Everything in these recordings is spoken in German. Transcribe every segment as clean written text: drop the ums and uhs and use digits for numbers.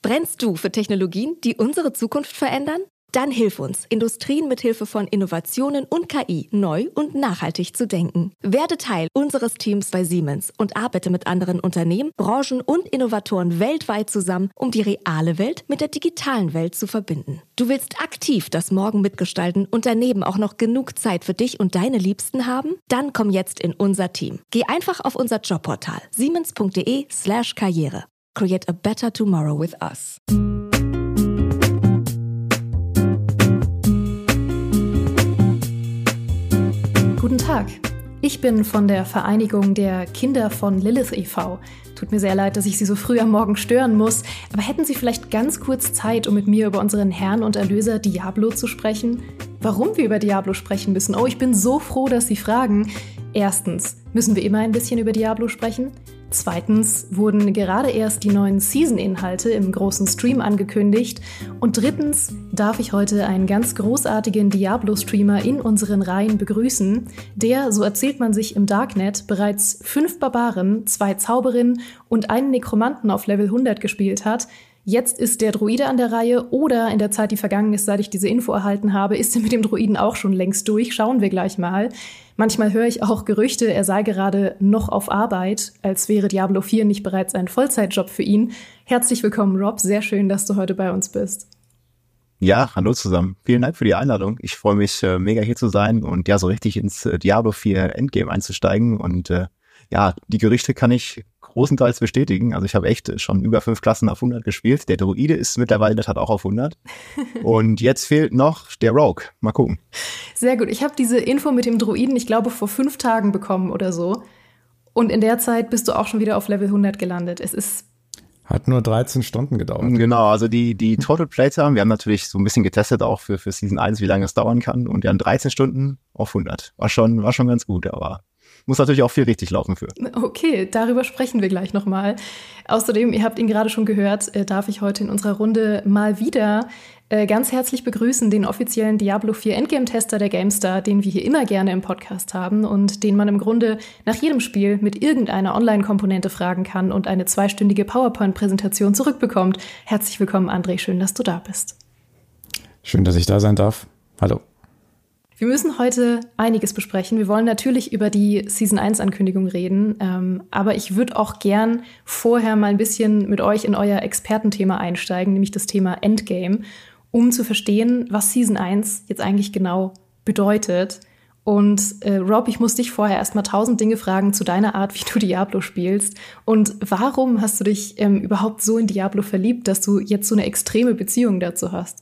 Brennst du für Technologien, die unsere Zukunft verändern? Dann hilf uns, Industrien mithilfe von Innovationen und KI neu und nachhaltig zu denken. Werde Teil unseres Teams bei Siemens und arbeite mit anderen Unternehmen, Branchen und Innovatoren weltweit zusammen, um die reale Welt mit der digitalen Welt zu verbinden. Du willst aktiv das Morgen mitgestalten und daneben auch noch genug Zeit für dich und deine Liebsten haben? Dann komm jetzt in unser Team. Geh einfach auf unser Jobportal siemens.de/karriere. Create a better tomorrow with us. Guten Tag, ich bin von der Vereinigung der Kinder von Lilith e.V. Tut mir sehr leid, dass ich Sie so früh am Morgen stören muss, aber hätten Sie vielleicht ganz kurz Zeit, um mit mir über unseren Herrn und Erlöser Diablo zu sprechen? Warum wir über Diablo sprechen müssen? Oh, ich bin so froh, dass Sie fragen. Erstens, müssen wir immer ein bisschen über Diablo sprechen? Zweitens wurden gerade erst die neuen Season-Inhalte im großen Stream angekündigt. Und drittens darf ich heute einen ganz großartigen Diablo-Streamer in unseren Reihen begrüßen, der, so erzählt man sich im Darknet, bereits 5 Barbaren, 2 Zauberinnen und einen Nekromanten auf Level 100 gespielt hat. Jetzt ist der Druide an der Reihe oder in der Zeit, die vergangen ist, seit ich diese Info erhalten habe, ist er mit dem Druiden auch schon längst durch. Schauen wir gleich mal. Manchmal höre ich auch Gerüchte, er sei gerade noch auf Arbeit, als wäre Diablo 4 nicht bereits ein Vollzeitjob für ihn. Herzlich willkommen, Rob. Sehr schön, dass du heute bei uns bist. Ja, hallo zusammen. Vielen Dank für die Einladung. Ich freue mich mega hier zu sein und ja, so richtig ins Diablo 4 Endgame einzusteigen. Und ja, die Gerüchte kann ich großenteils bestätigen. Also ich habe echt schon über 5 Klassen auf 100 gespielt. Der Druide ist mittlerweile in der Tat auch auf 100. Und jetzt fehlt noch der Rogue. Mal gucken. Sehr gut. Ich habe diese Info mit dem Druiden, ich glaube, vor 5 Tagen bekommen oder so. Und in der Zeit bist du auch schon wieder auf Level 100 gelandet. Hat nur 13 Stunden gedauert. Genau, also die Total Playtime, wir haben natürlich so ein bisschen getestet auch für Season 1, wie lange es dauern kann. Und wir haben 13 Stunden auf 100. War schon ganz gut, aber muss natürlich auch viel richtig laufen für. Okay, darüber sprechen wir gleich nochmal. Außerdem, ihr habt ihn gerade schon gehört, darf ich heute in unserer Runde mal wieder ganz herzlich begrüßen den offiziellen Diablo 4 Endgame-Tester der GameStar, den wir hier immer gerne im Podcast haben und den man im Grunde nach jedem Spiel mit irgendeiner Online-Komponente fragen kann und eine 2-stündige PowerPoint-Präsentation zurückbekommt. Herzlich willkommen, André, schön, dass du da bist. Schön, dass ich da sein darf. Hallo. Wir müssen heute einiges besprechen. Wir wollen natürlich über die Season-1-Ankündigung reden, aber ich würde auch gern vorher mal ein bisschen mit euch in euer Expertenthema einsteigen, nämlich das Thema Endgame, um zu verstehen, was Season 1 jetzt eigentlich genau bedeutet. Und Rob, ich muss dich vorher erstmal 1000 Dinge fragen zu deiner Art, wie du Diablo spielst. Und warum hast du dich überhaupt so in Diablo verliebt, dass du jetzt so eine extreme Beziehung dazu hast?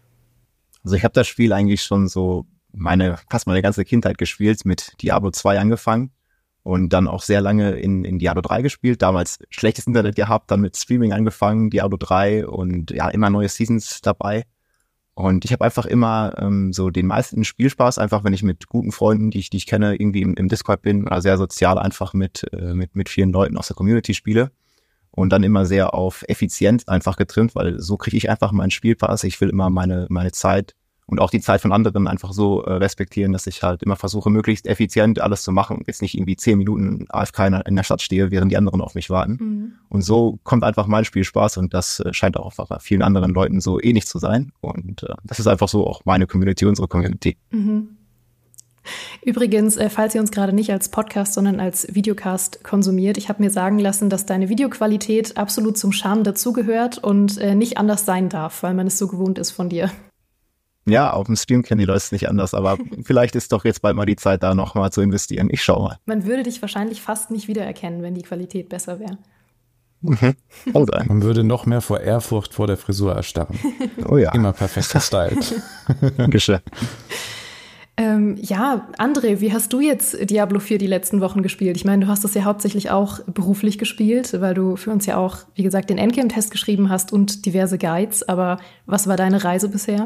Also ich habe das Spiel eigentlich schon so fast meine ganze Kindheit gespielt, mit Diablo 2 angefangen und dann auch sehr lange in Diablo 3 gespielt, damals schlechtes Internet gehabt, dann mit Streaming angefangen, Diablo 3 und ja, immer neue Seasons dabei. Und ich habe einfach immer so den meisten Spielspaß, einfach wenn ich mit guten Freunden, die ich kenne, irgendwie im Discord bin oder sehr sozial einfach mit vielen Leuten aus der Community spiele. Und dann immer sehr auf Effizienz einfach getrimmt, weil so kriege ich einfach meinen Spielpass. Ich will immer meine Zeit und auch die Zeit von anderen einfach so respektieren, dass ich halt immer versuche, möglichst effizient alles zu machen und jetzt nicht irgendwie 10 Minuten AFK in der Stadt stehe, während die anderen auf mich warten. Mhm. Und so kommt einfach mein Spielspaß und das scheint auch einfach bei vielen anderen Leuten so ähnlich zu sein. Und das ist einfach so auch meine Community, unsere Community. Mhm. Übrigens, falls ihr uns gerade nicht als Podcast, sondern als Videocast konsumiert, ich habe mir sagen lassen, dass deine Videoqualität absolut zum Charme dazugehört und nicht anders sein darf, weil man es so gewohnt ist von dir. Ja, auf dem Stream kennen die Leute es nicht anders, aber vielleicht ist doch jetzt bald mal die Zeit, da noch mal zu investieren. Ich schau mal. Man würde dich wahrscheinlich fast nicht wiedererkennen, wenn die Qualität besser wäre. Man würde noch mehr vor Ehrfurcht vor der Frisur erstarren. Oh ja. Immer perfekt gestylt. Dankeschön. Ja, André, wie hast du jetzt Diablo 4 die letzten Wochen gespielt? Ich meine, du hast das ja hauptsächlich auch beruflich gespielt, weil du für uns ja auch, wie gesagt, den Endgame-Test geschrieben hast und diverse Guides. Aber was war deine Reise bisher?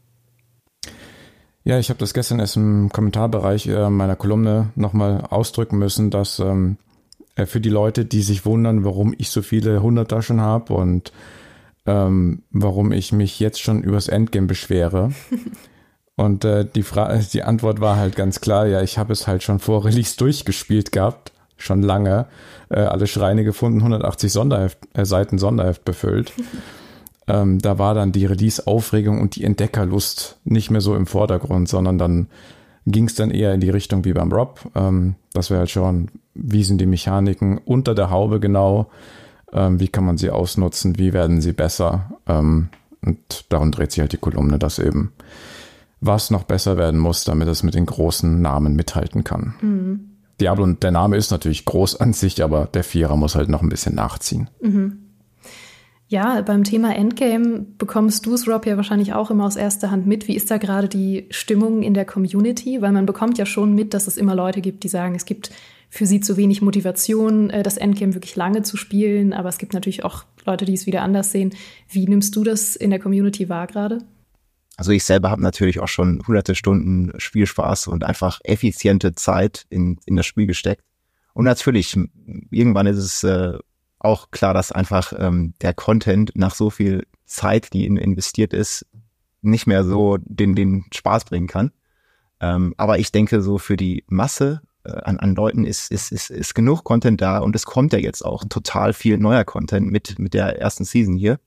Ja, ich habe das gestern erst im Kommentarbereich meiner Kolumne nochmal ausdrücken müssen, dass für die Leute, die sich wundern, warum ich so viele Hunderter schon habe und warum ich mich jetzt schon übers Endgame beschwere. Und die Antwort war halt ganz klar, ja, ich habe es halt schon vor Release durchgespielt gehabt, schon lange, alle Schreine gefunden, 180 Seiten Sonderheft befüllt. Da war dann die Release-Aufregung und die Entdeckerlust nicht mehr so im Vordergrund, sondern dann ging es dann eher in die Richtung wie beim Rob, dass wir halt schauen, wie sind die Mechaniken unter der Haube genau, wie kann man sie ausnutzen, wie werden sie besser, und darum dreht sich halt die Kolumne, dass eben was noch besser werden muss, damit es mit den großen Namen mithalten kann. Mhm. Diablo, und der Name ist natürlich groß an sich, aber der Vierer muss halt noch ein bisschen nachziehen. Mhm. Ja, beim Thema Endgame bekommst du es, Rob, ja wahrscheinlich auch immer aus erster Hand mit. Wie ist da gerade die Stimmung in der Community? Weil man bekommt ja schon mit, dass es immer Leute gibt, die sagen, es gibt für sie zu wenig Motivation, das Endgame wirklich lange zu spielen. Aber es gibt natürlich auch Leute, die es wieder anders sehen. Wie nimmst du das in der Community wahr gerade? Also ich selber habe natürlich auch schon hunderte Stunden Spielspaß und einfach effiziente Zeit in das Spiel gesteckt. Und natürlich, irgendwann ist es auch klar, dass einfach der Content nach so viel Zeit, die investiert ist, nicht mehr so den Spaß bringen kann. Aber ich denke, so für die Masse an Leuten ist genug Content da, und es kommt ja jetzt auch total viel neuer Content mit der ersten Season hier.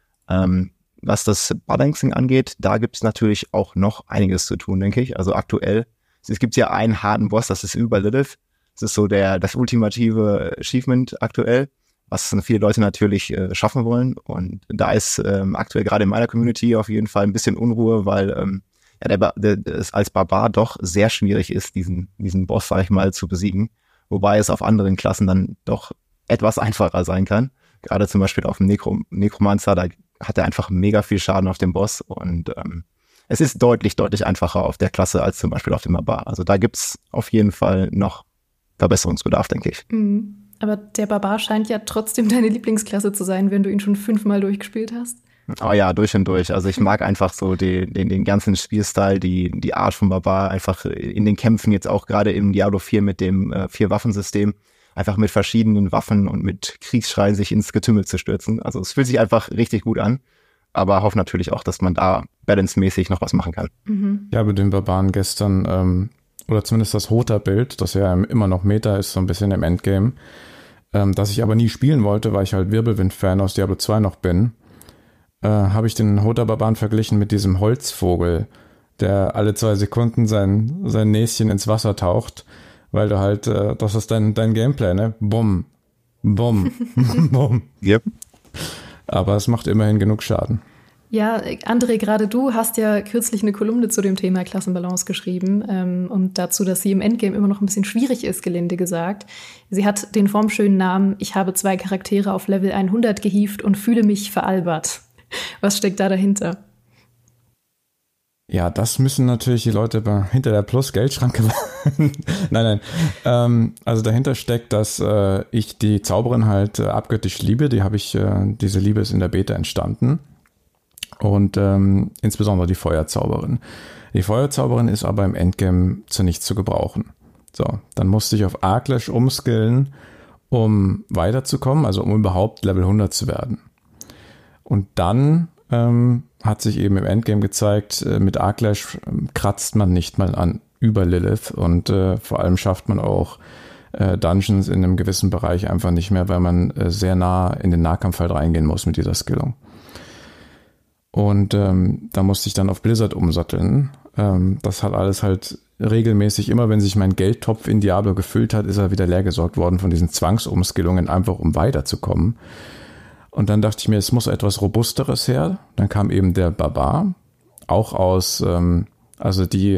Was das Balancing angeht, da gibt es natürlich auch noch einiges zu tun, denke ich. Also aktuell, es gibt ja einen harten Boss, das ist über Lilith. Das ist so das ultimative Achievement aktuell, was viele Leute natürlich schaffen wollen. Und da ist aktuell gerade in meiner Community auf jeden Fall ein bisschen Unruhe, weil es als Barbar doch sehr schwierig ist, diesen Boss, sag ich mal, zu besiegen. Wobei es auf anderen Klassen dann doch etwas einfacher sein kann. Gerade zum Beispiel auf dem Necromancer, da hat er einfach mega viel Schaden auf dem Boss. Und es ist deutlich einfacher auf der Klasse als zum Beispiel auf dem Barbar. Also da gibt's auf jeden Fall noch Verbesserungsbedarf, denke ich. Mhm. Aber der Barbar scheint ja trotzdem deine Lieblingsklasse zu sein, wenn du ihn schon 5-mal durchgespielt hast. Oh ja, durch und durch. Also ich mag einfach so den ganzen Spielstil, die Art von Barbar, einfach in den Kämpfen jetzt auch gerade im Diablo 4 mit dem 4-Waffensystem, einfach mit verschiedenen Waffen und mit Kriegsschreien sich ins Getümmel zu stürzen. Also es fühlt sich einfach richtig gut an, aber hoffe natürlich auch, dass man da balancemäßig noch was machen kann. Mhm. Ja, mit dem Barbaren gestern, oder zumindest das Hota-Bild, das ja immer noch Meta ist, so ein bisschen im Endgame, das ich aber nie spielen wollte, weil ich halt Wirbelwind-Fan aus Diablo 2 noch bin, habe ich den Hota-Barbaren verglichen mit diesem Holzvogel, der alle 2 Sekunden sein Näschen ins Wasser taucht, weil du halt, das ist dein Gameplay, ne? Bumm, bumm, bumm. Yep. Aber es macht immerhin genug Schaden. Ja, André, gerade du hast ja kürzlich eine Kolumne zu dem Thema Klassenbalance geschrieben und dazu, dass sie im Endgame immer noch ein bisschen schwierig ist, gelinde gesagt. Sie hat den formschönen Namen: Ich habe 2 Charaktere auf Level 100 gehievt und fühle mich veralbert. Was steckt da dahinter? Ja, das müssen natürlich die Leute hinter der Plus-Geldschranke Nein. Also dahinter steckt, dass ich die Zauberin halt abgöttisch liebe. Diese Liebe ist in der Beta entstanden. Und insbesondere die Feuerzauberin. Die Feuerzauberin ist aber im Endgame zu nichts zu gebrauchen. So, dann musste ich auf Arklash umskillen, um weiterzukommen, also um überhaupt Level 100 zu werden. Und dann hat sich eben im Endgame gezeigt, mit Arklash kratzt man nicht mal an über Lilith, und vor allem schafft man auch Dungeons in einem gewissen Bereich einfach nicht mehr, weil man sehr nah in den Nahkampf halt reingehen muss mit dieser Skillung. Und da musste ich dann auf Blizzard umsatteln. Das hat alles halt regelmäßig, immer wenn sich mein Geldtopf in Diablo gefüllt hat, ist er wieder leer gesorgt worden von diesen Zwangsumskillungen, einfach um weiterzukommen. Und dann dachte ich mir, es muss etwas Robusteres her. Dann kam eben der Barbar, auch aus, die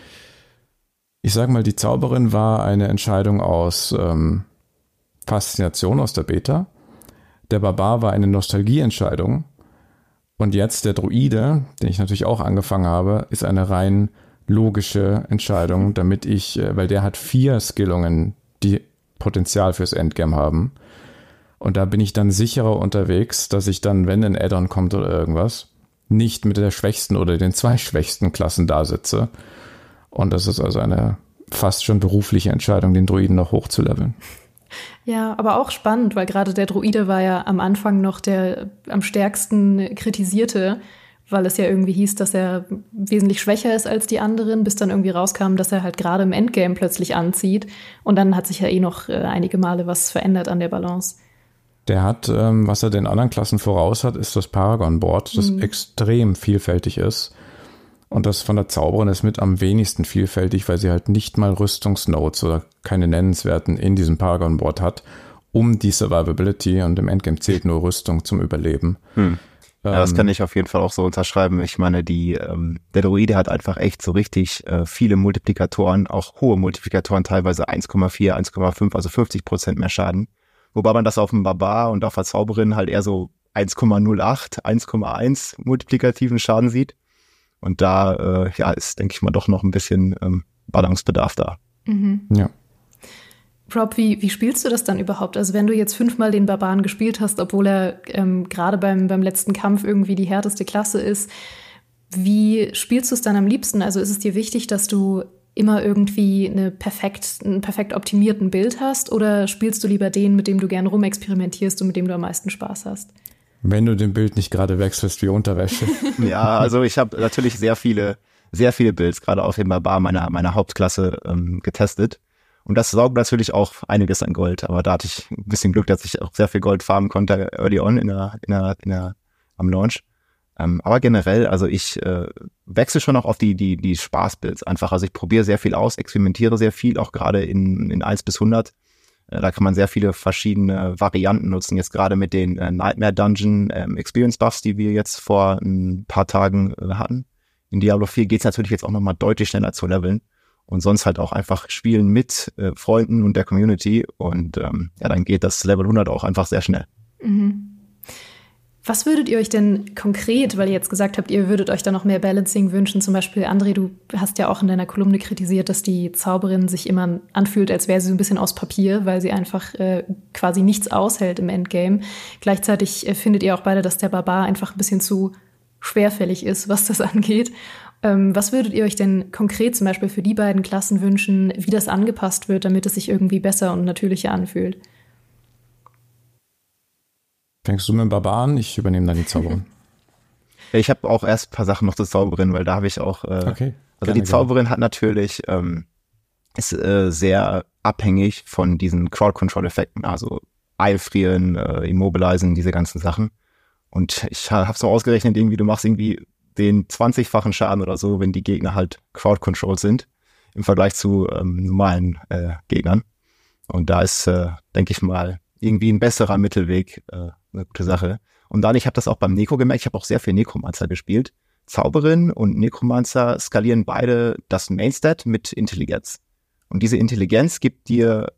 Zauberin war eine Entscheidung aus Faszination aus der Beta. Der Barbar war eine Nostalgieentscheidung. Und jetzt der Druide, den ich natürlich auch angefangen habe, ist eine rein logische Entscheidung, damit weil der hat 4 Skillungen, die Potenzial fürs Endgame haben. Und da bin ich dann sicherer unterwegs, dass ich dann, wenn ein Add-on kommt oder irgendwas, nicht mit der schwächsten oder den 2 schwächsten Klassen da sitze. Und das ist also eine fast schon berufliche Entscheidung, den Druiden noch hochzuleveln. Ja, aber auch spannend, weil gerade der Druide war ja am Anfang noch der am stärksten kritisierte, weil es ja irgendwie hieß, dass er wesentlich schwächer ist als die anderen, bis dann irgendwie rauskam, dass er halt gerade im Endgame plötzlich anzieht. Und dann hat sich ja noch einige Male was verändert an der Balance. Der hat, was er den anderen Klassen voraus hat, ist das Paragon-Board, das extrem vielfältig ist. Und das von der Zauberin ist mit am wenigsten vielfältig, weil sie halt nicht mal Rüstungsnodes oder keine nennenswerten in diesem Paragon-Board hat, um die Survivability, und im Endgame zählt nur Rüstung zum Überleben. Ja, das kann ich auf jeden Fall auch so unterschreiben. Ich meine, der Druide hat einfach echt so richtig viele Multiplikatoren, auch hohe Multiplikatoren, teilweise 1,4, 1,5, also 50% mehr Schaden. Wobei man das auf dem Barbar und auf der Zauberin halt eher so 1,08, 1,1 multiplikativen Schaden sieht. Und da ist, denke ich mal, doch noch ein bisschen Balancebedarf da. Ja. Rob, wie spielst du das dann überhaupt? Also wenn du jetzt 5-mal den Barbaren gespielt hast, obwohl er gerade beim letzten Kampf irgendwie die härteste Klasse ist, wie spielst du es dann am liebsten? Also ist es dir wichtig, dass du immer irgendwie einen perfekt optimierten Bild hast, oder spielst du lieber den, mit dem du gern rumexperimentierst und mit dem du am meisten Spaß hast? Wenn du den Bild nicht gerade wechselst wie Unterwäsche. Ja, also ich habe natürlich sehr viele Builds, gerade auf dem Barbar meiner Hauptklasse getestet. Und das saugt natürlich auch einiges an Gold. Aber da hatte ich ein bisschen Glück, dass ich auch sehr viel Gold farmen konnte early on am Launch. Aber generell, also ich wechsle schon auch auf die Spaßbuilds einfach. Also ich probiere sehr viel aus, experimentiere sehr viel, auch gerade in 1 bis 100. Da kann man sehr viele verschiedene Varianten nutzen. Jetzt gerade mit den Nightmare Dungeon Experience Buffs, die wir jetzt vor ein paar Tagen hatten. In Diablo 4 geht es natürlich jetzt auch nochmal deutlich schneller zu leveln. Und sonst halt auch einfach spielen mit Freunden und der Community. Und dann geht das Level 100 auch einfach sehr schnell. Was würdet ihr euch denn konkret, weil ihr jetzt gesagt habt, ihr würdet euch da noch mehr Balancing wünschen, zum Beispiel, André, du hast ja auch in deiner Kolumne kritisiert, dass die Zauberin sich immer anfühlt, als wäre sie so ein bisschen aus Papier, weil sie einfach quasi nichts aushält im Endgame. Gleichzeitig findet ihr auch beide, dass der Barbar einfach ein bisschen zu schwerfällig ist, was das angeht. Was würdet ihr euch denn konkret zum Beispiel für die beiden Klassen wünschen, wie das angepasst wird, damit es sich irgendwie besser und natürlicher anfühlt? Fängst du mit dem Barbar an? Ich übernehme dann die Zauberin. Ja, ich habe auch erst ein paar Sachen noch zur Zauberin, weil da habe ich auch, okay, also die Zauberin hat natürlich, ist sehr abhängig von diesen Crowd-Control-Effekten, also Eilfrieren, Immobilisen, diese ganzen Sachen. Und ich habe so ausgerechnet, irgendwie, du machst irgendwie den 20-fachen Schaden oder so, wenn die Gegner halt Crowd-Controlled sind, im Vergleich zu normalen Gegnern. Und da ist, denke ich mal, irgendwie ein besserer Mittelweg eine gute Sache. Und dann, ich habe das auch beim Neko gemerkt, ich habe auch sehr viel Necromancer gespielt. Zauberin und Necromancer skalieren beide das Mainstat mit Intelligenz. Und diese Intelligenz gibt dir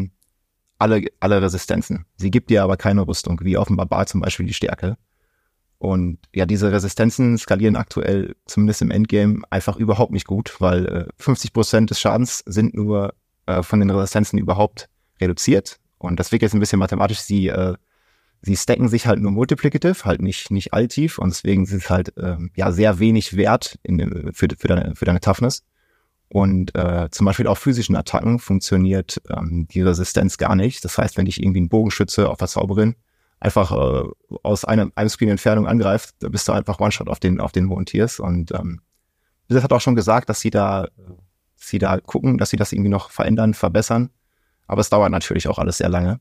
alle Resistenzen. Sie gibt dir aber keine Rüstung, wie auf dem Barbar zum Beispiel die Stärke. Und ja, diese Resistenzen skalieren aktuell, zumindest im Endgame, einfach überhaupt nicht gut, weil 50% des Schadens sind nur von den Resistenzen überhaupt reduziert. Und das wirkt jetzt ein bisschen mathematisch. Sie stacken sich halt nur multiplicative, halt nicht alltief. Und deswegen sind es halt sehr wenig wert für deine Toughness. Und zum Beispiel auf physischen Attacken funktioniert die Resistenz gar nicht. Das heißt, wenn dich irgendwie ein Bogenschütze auf der Zauberin einfach aus einem Screen Entfernung angreift, da bist du einfach One-Shot auf den hohen Tiers. Und Blizzard hat auch schon gesagt, dass sie da gucken, dass sie das irgendwie noch verändern, verbessern. Aber es dauert natürlich auch alles sehr lange.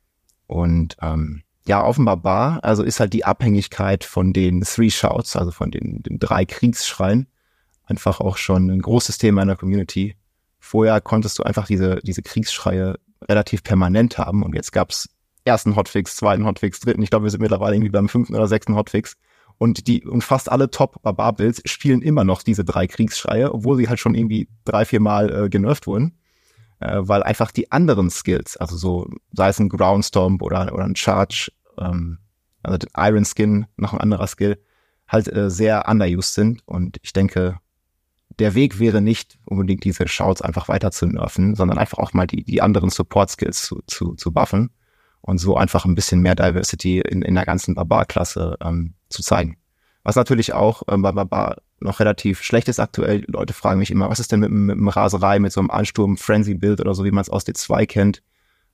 Und auf dem Barbar, also ist halt die Abhängigkeit von den 3 Shouts, also von den 3 Kriegsschreien, einfach auch schon ein großes Thema in der Community. Vorher konntest du einfach diese Kriegsschreie relativ permanent haben, und jetzt gab's ersten Hotfix, zweiten Hotfix, dritten, ich glaube, wir sind mittlerweile irgendwie beim 5. oder 6. Hotfix. Und fast alle Top-Barbar-Builds spielen immer noch diese 3 Kriegsschreie, obwohl sie halt schon irgendwie 3-4 Mal genervt wurden. Weil einfach die anderen Skills, also so, sei es ein Groundstomp oder ein Charge, also Iron Skin, noch ein anderer Skill, halt sehr underused sind. Und ich denke, der Weg wäre nicht unbedingt diese Shouts einfach weiter zu nerven, sondern einfach auch mal die anderen Support-Skills zu buffen und so einfach ein bisschen mehr Diversity in der ganzen Barbar-Klasse zu zeigen. Was natürlich auch bei Barbar noch relativ schlecht ist aktuell. Leute fragen mich immer, was ist denn mit dem Raserei, mit so einem Ansturm-Frenzy-Build oder so, wie man es aus D2 kennt,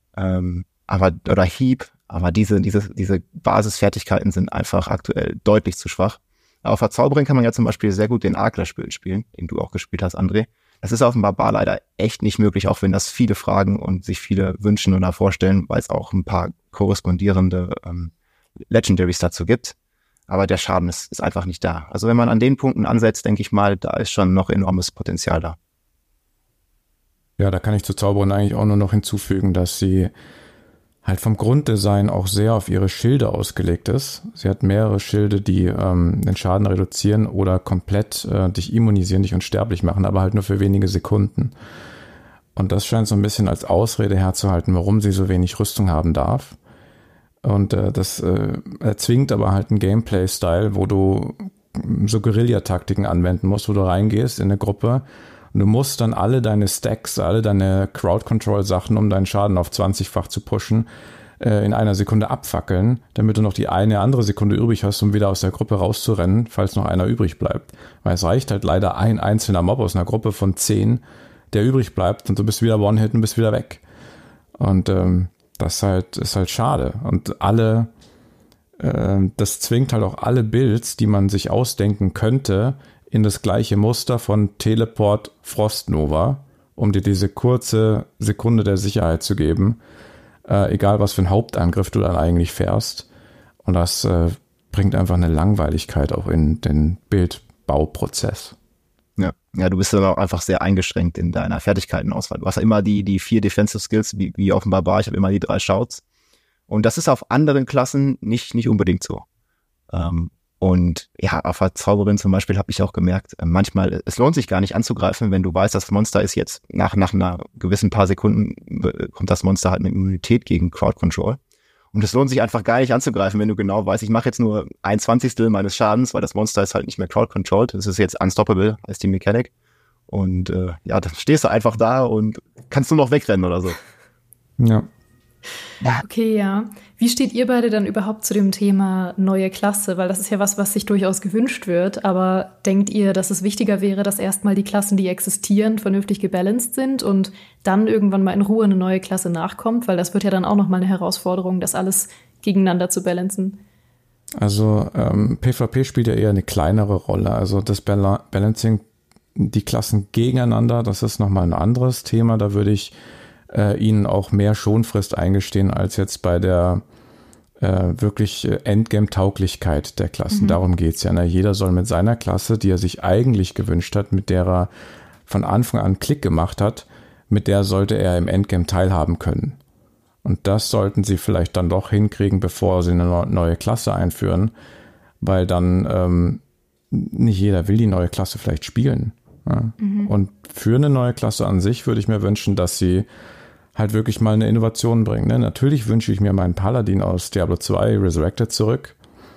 oder Heap. Aber diese Basisfertigkeiten sind einfach aktuell deutlich zu schwach. Auf der Zauberin kann man ja zum Beispiel sehr gut den Arkler-Spiel spielen, den du auch gespielt hast, André. Das ist auf dem Barbar leider echt nicht möglich, auch wenn das viele fragen und sich viele wünschen oder vorstellen, weil es auch ein paar korrespondierende Legendaries dazu gibt. Aber der Schaden ist einfach nicht da. Also wenn man an den Punkten ansetzt, denke ich mal, da ist schon noch enormes Potenzial da. Ja, da kann ich zur Zauberin eigentlich auch nur noch hinzufügen, dass sie halt vom Grunddesign auch sehr auf ihre Schilde ausgelegt ist. Sie hat mehrere Schilde, die den Schaden reduzieren oder komplett dich immunisieren, dich unsterblich machen, aber halt nur für wenige Sekunden. Und das scheint so ein bisschen als Ausrede herzuhalten, warum sie so wenig Rüstung haben darf. Und das erzwingt aber halt einen Gameplay-Style, wo du so Guerilla-Taktiken anwenden musst, wo du reingehst in eine Gruppe und du musst dann alle deine Stacks, alle deine Crowd-Control-Sachen, um deinen Schaden auf 20-fach zu pushen, in einer Sekunde abfackeln, damit du noch die eine andere Sekunde übrig hast, um wieder aus der Gruppe rauszurennen, falls noch einer übrig bleibt. Weil es reicht halt leider ein einzelner Mob aus einer Gruppe von 10, der übrig bleibt und du bist wieder One-Hit und bist wieder weg. Und das ist halt schade. Und das zwingt halt auch alle Builds, die man sich ausdenken könnte, in das gleiche Muster von Teleport Frostnova, um dir diese kurze Sekunde der Sicherheit zu geben, egal was für einen Hauptangriff du dann eigentlich fährst. Und das bringt einfach eine Langweiligkeit auch in den Bildbauprozess. Ja, du bist dann auch einfach sehr eingeschränkt in deiner Fertigkeitenauswahl. Du hast ja immer die 4 Defensive Skills, wie auf dem Barbar. Ich habe immer die 3 Shouts. Und das ist auf anderen Klassen nicht unbedingt so. Und ja, auf der Zauberin zum Beispiel habe ich auch gemerkt, manchmal, es lohnt sich gar nicht anzugreifen, wenn du weißt, das Monster ist jetzt nach einer gewissen paar Sekunden, kommt das Monster halt mit Immunität gegen Crowd Control. Und es lohnt sich einfach gar nicht anzugreifen, wenn du genau weißt, ich mache jetzt nur 1/20 meines Schadens, weil das Monster ist halt nicht mehr crowd-controlled. Das ist jetzt unstoppable, heißt die Mechanik. Und ja, dann stehst du einfach da und kannst nur noch wegrennen oder so. Ja. Okay, ja. Wie steht ihr beide dann überhaupt zu dem Thema neue Klasse? Weil das ist ja was sich durchaus gewünscht wird. Aber denkt ihr, dass es wichtiger wäre, dass erstmal die Klassen, die existieren, vernünftig gebalanced sind und dann irgendwann mal in Ruhe eine neue Klasse nachkommt? Weil das wird ja dann auch nochmal eine Herausforderung, das alles gegeneinander zu balancen. Also PvP spielt ja eher eine kleinere Rolle. Also das Balancing, die Klassen gegeneinander, das ist nochmal ein anderes Thema. Da würde ich ihnen auch mehr Schonfrist eingestehen als jetzt bei der wirklich Endgame-Tauglichkeit der Klassen. Darum geht's ja. Ne? Jeder soll mit seiner Klasse, die er sich eigentlich gewünscht hat, mit der er von Anfang an Klick gemacht hat, mit der sollte er im Endgame teilhaben können. Und das sollten sie vielleicht dann doch hinkriegen, bevor sie eine neue Klasse einführen, weil dann nicht jeder will die neue Klasse vielleicht spielen. Ja? Und für eine neue Klasse an sich würde ich mir wünschen, dass sie halt wirklich mal eine Innovation bringen. Ne? Natürlich wünsche ich mir meinen Paladin aus Diablo 2 Resurrected zurück.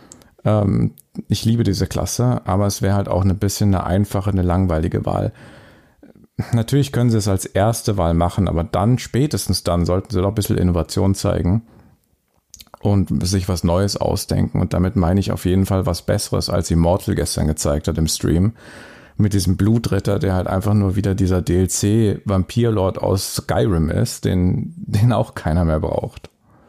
Ich liebe diese Klasse, aber es wäre halt auch ein bisschen eine einfache, eine langweilige Wahl. Natürlich können sie es als erste Wahl machen, aber dann, spätestens dann, sollten sie doch ein bisschen Innovation zeigen und sich was Neues ausdenken. Und damit meine ich auf jeden Fall was Besseres, als Immortal gestern gezeigt hat im Stream. Mit diesem Blutritter, der halt einfach nur wieder dieser DLC-Vampirlord aus Skyrim ist, den auch keiner mehr braucht.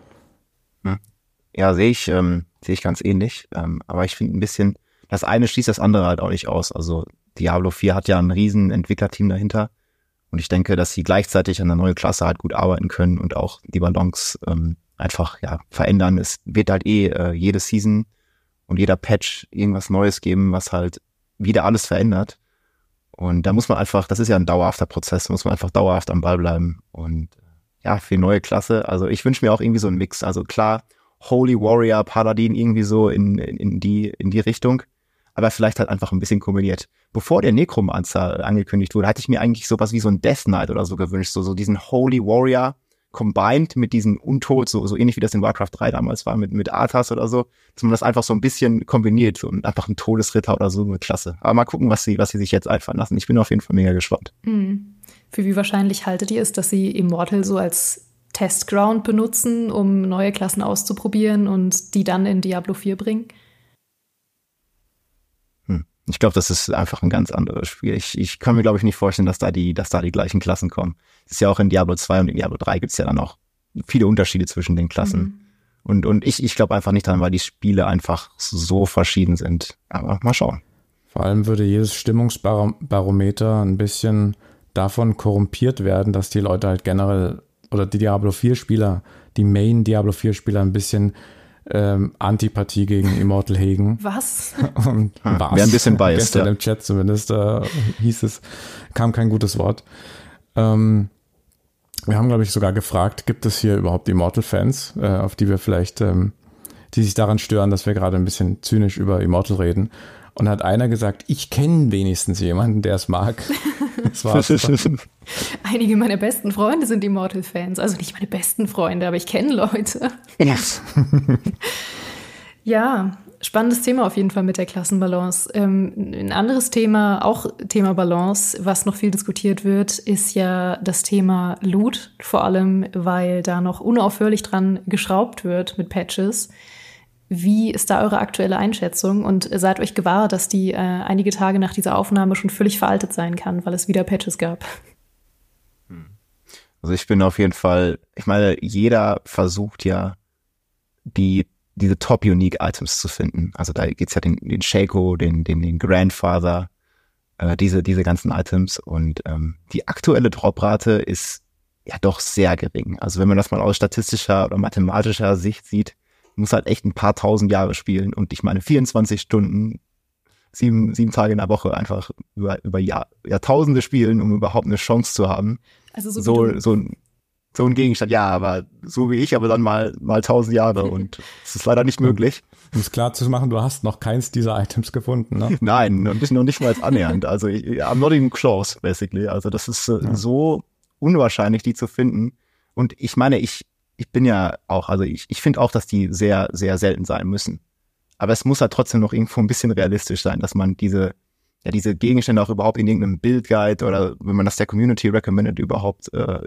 Ja, sehe ich ganz ähnlich. Aber ich finde ein bisschen, das eine schließt das andere halt auch nicht aus. Also Diablo 4 hat ja ein riesen Entwicklerteam dahinter. Und ich denke, dass sie gleichzeitig an der neuen Klasse halt gut arbeiten können und auch die Balance einfach verändern. Es wird halt jede Season und jeder Patch irgendwas Neues geben, was halt wieder alles verändert. Und da muss man einfach, das ist ja ein dauerhafter Prozess, da muss man einfach dauerhaft am Ball bleiben. Und ja, für die neue Klasse, also ich wünsche mir auch irgendwie so einen Mix. Also klar, Holy Warrior, Paladin irgendwie so in die Richtung, aber vielleicht halt einfach ein bisschen kombiniert. Bevor der Necromancer angekündigt wurde, hatte ich mir eigentlich sowas wie so ein Death Knight oder so gewünscht, so diesen Holy Warrior combined mit diesen Untot, so ähnlich wie das in Warcraft 3 damals war, mit Arthas oder so, dass man das einfach so ein bisschen kombiniert und einfach ein Todesritter oder so eine Klasse. Aber mal gucken, was sie sich jetzt einfallen lassen. Ich bin auf jeden Fall mega gespannt. Für wie wahrscheinlich haltet ihr es, dass sie Immortal so als Testground benutzen, um neue Klassen auszuprobieren und die dann in Diablo 4 bringen? Ich glaube, das ist einfach ein ganz anderes Spiel. Ich kann mir, glaube ich, nicht vorstellen, dass da die gleichen Klassen kommen. Das ist ja auch in Diablo 2 und in Diablo 3 gibt's ja dann auch viele Unterschiede zwischen den Klassen. Und ich glaube einfach nicht dran, weil die Spiele einfach so verschieden sind. Aber mal schauen. Vor allem würde jedes Stimmungsbarometer ein bisschen davon korrumpiert werden, dass die Leute halt generell oder die Diablo 4-Spieler, die Main Diablo 4-Spieler ein bisschen Antipathie gegen Immortal hegen. Was? Und Wäre ein bisschen biased, gestern im Chat zumindest kam kein gutes Wort. Wir haben, glaube ich, sogar gefragt, gibt es hier überhaupt Immortal-Fans, auf die wir vielleicht, die sich daran stören, dass wir gerade ein bisschen zynisch über Immortal reden. Und hat einer gesagt, ich kenne wenigstens jemanden, der es mag. Das war's. Einige meiner besten Freunde sind Immortal-Fans. Also nicht meine besten Freunde, aber ich kenne Leute. Yes. Ja, spannendes Thema auf jeden Fall mit der Klassenbalance. Ein anderes Thema, auch Thema Balance, was noch viel diskutiert wird, ist ja das Thema Loot. Vor allem, weil da noch unaufhörlich dran geschraubt wird mit Patches. Wie ist da eure aktuelle Einschätzung? Und seid euch gewahr, dass die einige Tage nach dieser Aufnahme schon völlig veraltet sein kann, weil es wieder Patches gab? Also ich bin auf jeden Fall, ich meine, jeder versucht ja, diese Top-Unique-Items zu finden. Also da geht's ja den Shaco, den Grandfather, diese ganzen Items. Und die aktuelle Droprate ist ja doch sehr gering. Also wenn man das mal aus statistischer oder mathematischer Sicht sieht, muss halt echt ein paar tausend Jahre spielen und ich meine 24 Stunden, 7 Tage in der Woche einfach über Jahrtausende spielen, um überhaupt eine Chance zu haben. Also so ein Gegenstand, ja, aber so wie ich, aber dann mal 1000 Jahre und es ist leider nicht möglich. Um es klar zu machen, du hast noch keins dieser Items gefunden, ne? Nein, noch nicht mal annähernd. Also I'm not even close, basically. Also das ist so unwahrscheinlich, die zu finden. Und ich meine, ich bin ja auch, also ich finde auch, dass die sehr, sehr selten sein müssen. Aber es muss halt trotzdem noch irgendwo ein bisschen realistisch sein, dass man diese Gegenstände auch überhaupt in irgendeinem Build-Guide oder wenn man das der Community recommended überhaupt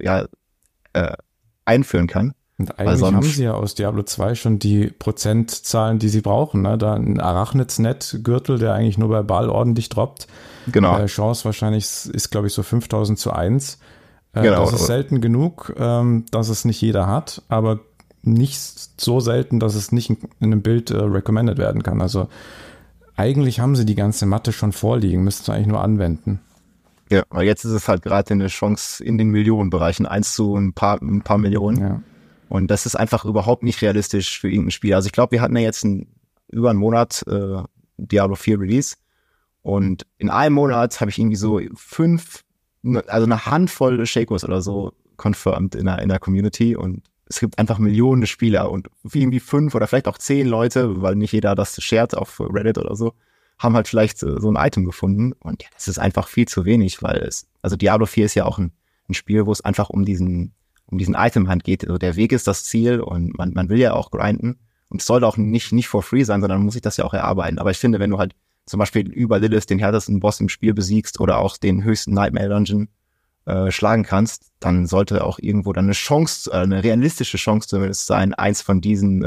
einführen kann. Und eigentlich haben sie ja aus Diablo 2 schon die Prozentzahlen, die sie brauchen. Ne? Da ein Arachnids-Net-Gürtel, der eigentlich nur bei Baal ordentlich droppt. Genau. Chance wahrscheinlich ist, glaube ich, so 5000:1. Genau. Das ist selten genug, dass es nicht jeder hat, aber nicht so selten, dass es nicht in einem Bild recommended werden kann. Also eigentlich haben sie die ganze Matte schon vorliegen, müssten sie eigentlich nur anwenden. Ja, aber jetzt ist es halt gerade eine Chance in den Millionenbereichen, 1 zu ein paar Millionen. Ja. Und das ist einfach überhaupt nicht realistisch für irgendein Spiel. Also ich glaube, wir hatten ja jetzt über einen Monat Diablo 4 Release und in einem Monat habe ich irgendwie so 5, also eine Handvoll Shakos oder so confirmed in der Community und es gibt einfach Millionen Spieler und irgendwie 5 oder vielleicht auch 10 Leute, weil nicht jeder das shared auf Reddit oder so, haben halt vielleicht so ein Item gefunden und ja, das ist einfach viel zu wenig, weil also Diablo 4 ist ja auch ein Spiel, wo es einfach um diesen Item-Hunt geht. Also der Weg ist das Ziel und man will ja auch grinden und es soll auch nicht for free sein, sondern man muss sich das ja auch erarbeiten. Aber ich finde, wenn du halt zum Beispiel über Lilith den härtesten Boss im Spiel besiegst oder auch den höchsten Nightmare Dungeon schlagen kannst, dann sollte auch irgendwo dann eine realistische Chance zumindest sein, eins von diesen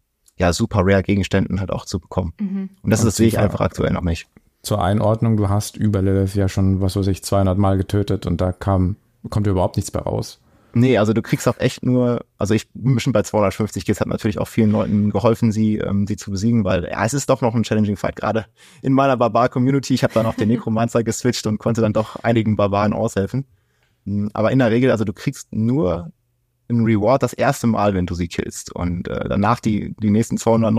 super rare Gegenständen halt auch zu bekommen. Mhm. Und das sehe ich einfach aktuell noch nicht. Zur Einordnung, du hast über Lilith ja schon, 200 Mal getötet und da kommt überhaupt nichts mehr raus. Nee, also du kriegst auch echt nur, also ich bin schon bei 250, es hat natürlich auch vielen Leuten geholfen, sie zu besiegen, weil ja, es ist doch noch ein challenging Fight, gerade in meiner Barbar-Community. Ich habe dann auf den Necromancer geswitcht und konnte dann doch einigen Barbaren aushelfen. Aber in der Regel, also du kriegst nur einen Reward das erste Mal, wenn du sie killst und danach die nächsten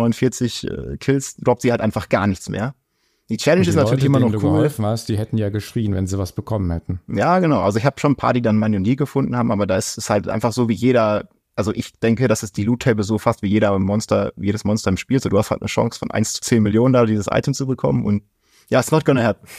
249 Kills droppt sie halt einfach gar nichts mehr. Die Challenge ist natürlich immer noch cool. Geholfen hast, die hätten ja geschrien, wenn sie was bekommen hätten. Ja, genau. Also ich habe schon ein paar, die dann Manionier gefunden haben, aber da ist es halt einfach so wie jeder, also ich denke, das ist die Loot-Table so fast wie jedes Monster im Spiel. So, du hast halt eine Chance von 1 zu 10 Millionen da dieses Item zu bekommen und ja, it's not gonna happen.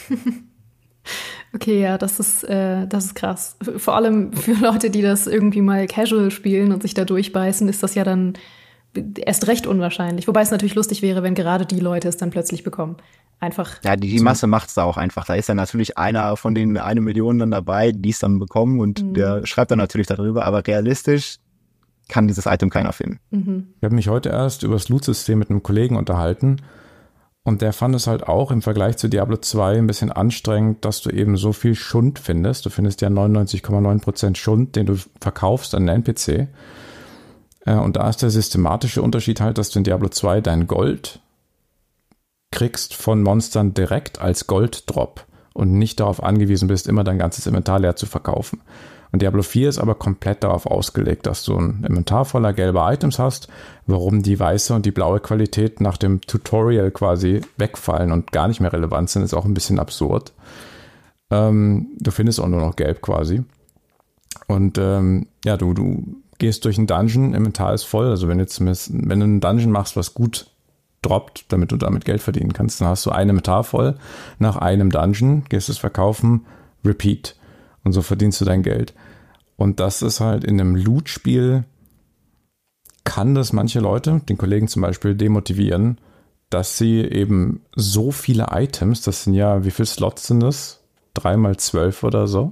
Okay, ja, das ist krass. Vor allem für Leute, die das irgendwie mal casual spielen und sich da durchbeißen, ist das ja dann erst recht unwahrscheinlich. Wobei es natürlich lustig wäre, wenn gerade die Leute es dann plötzlich bekommen. Einfach. Ja, die Masse macht's da auch einfach. Da ist dann natürlich einer von den 1 Million dann dabei, die es dann bekommen und der schreibt dann natürlich darüber, aber realistisch kann dieses Item keiner finden. Mhm. Ich habe mich heute erst über das Loot-System mit einem Kollegen unterhalten und der fand es halt auch im Vergleich zu Diablo 2 ein bisschen anstrengend, dass du eben so viel Schund findest. Du findest ja 99,9% Schund, den du verkaufst an den NPC. Und da ist der systematische Unterschied halt, dass du in Diablo 2 dein Gold kriegst von Monstern direkt als Golddrop und nicht darauf angewiesen bist, immer dein ganzes Inventar leer zu verkaufen. Und Diablo 4 ist aber komplett darauf ausgelegt, dass du ein Inventar voller gelber Items hast, warum die weiße und die blaue Qualität nach dem Tutorial quasi wegfallen und gar nicht mehr relevant sind, ist auch ein bisschen absurd. Du findest auch nur noch gelb quasi. Und ja, du gehst durch einen Dungeon, Inventar ist voll. Also wenn du einen Dungeon machst, was gut droppt, damit du damit Geld verdienen kannst, dann hast du ein Inventar voll. Nach einem Dungeon gehst du es verkaufen, repeat. Und so verdienst du dein Geld. Und das ist halt in einem Loot-Spiel, kann das manche Leute, den Kollegen zum Beispiel, demotivieren, dass sie eben so viele Items, das sind ja, wie viele Slots sind das? 3x12 oder so,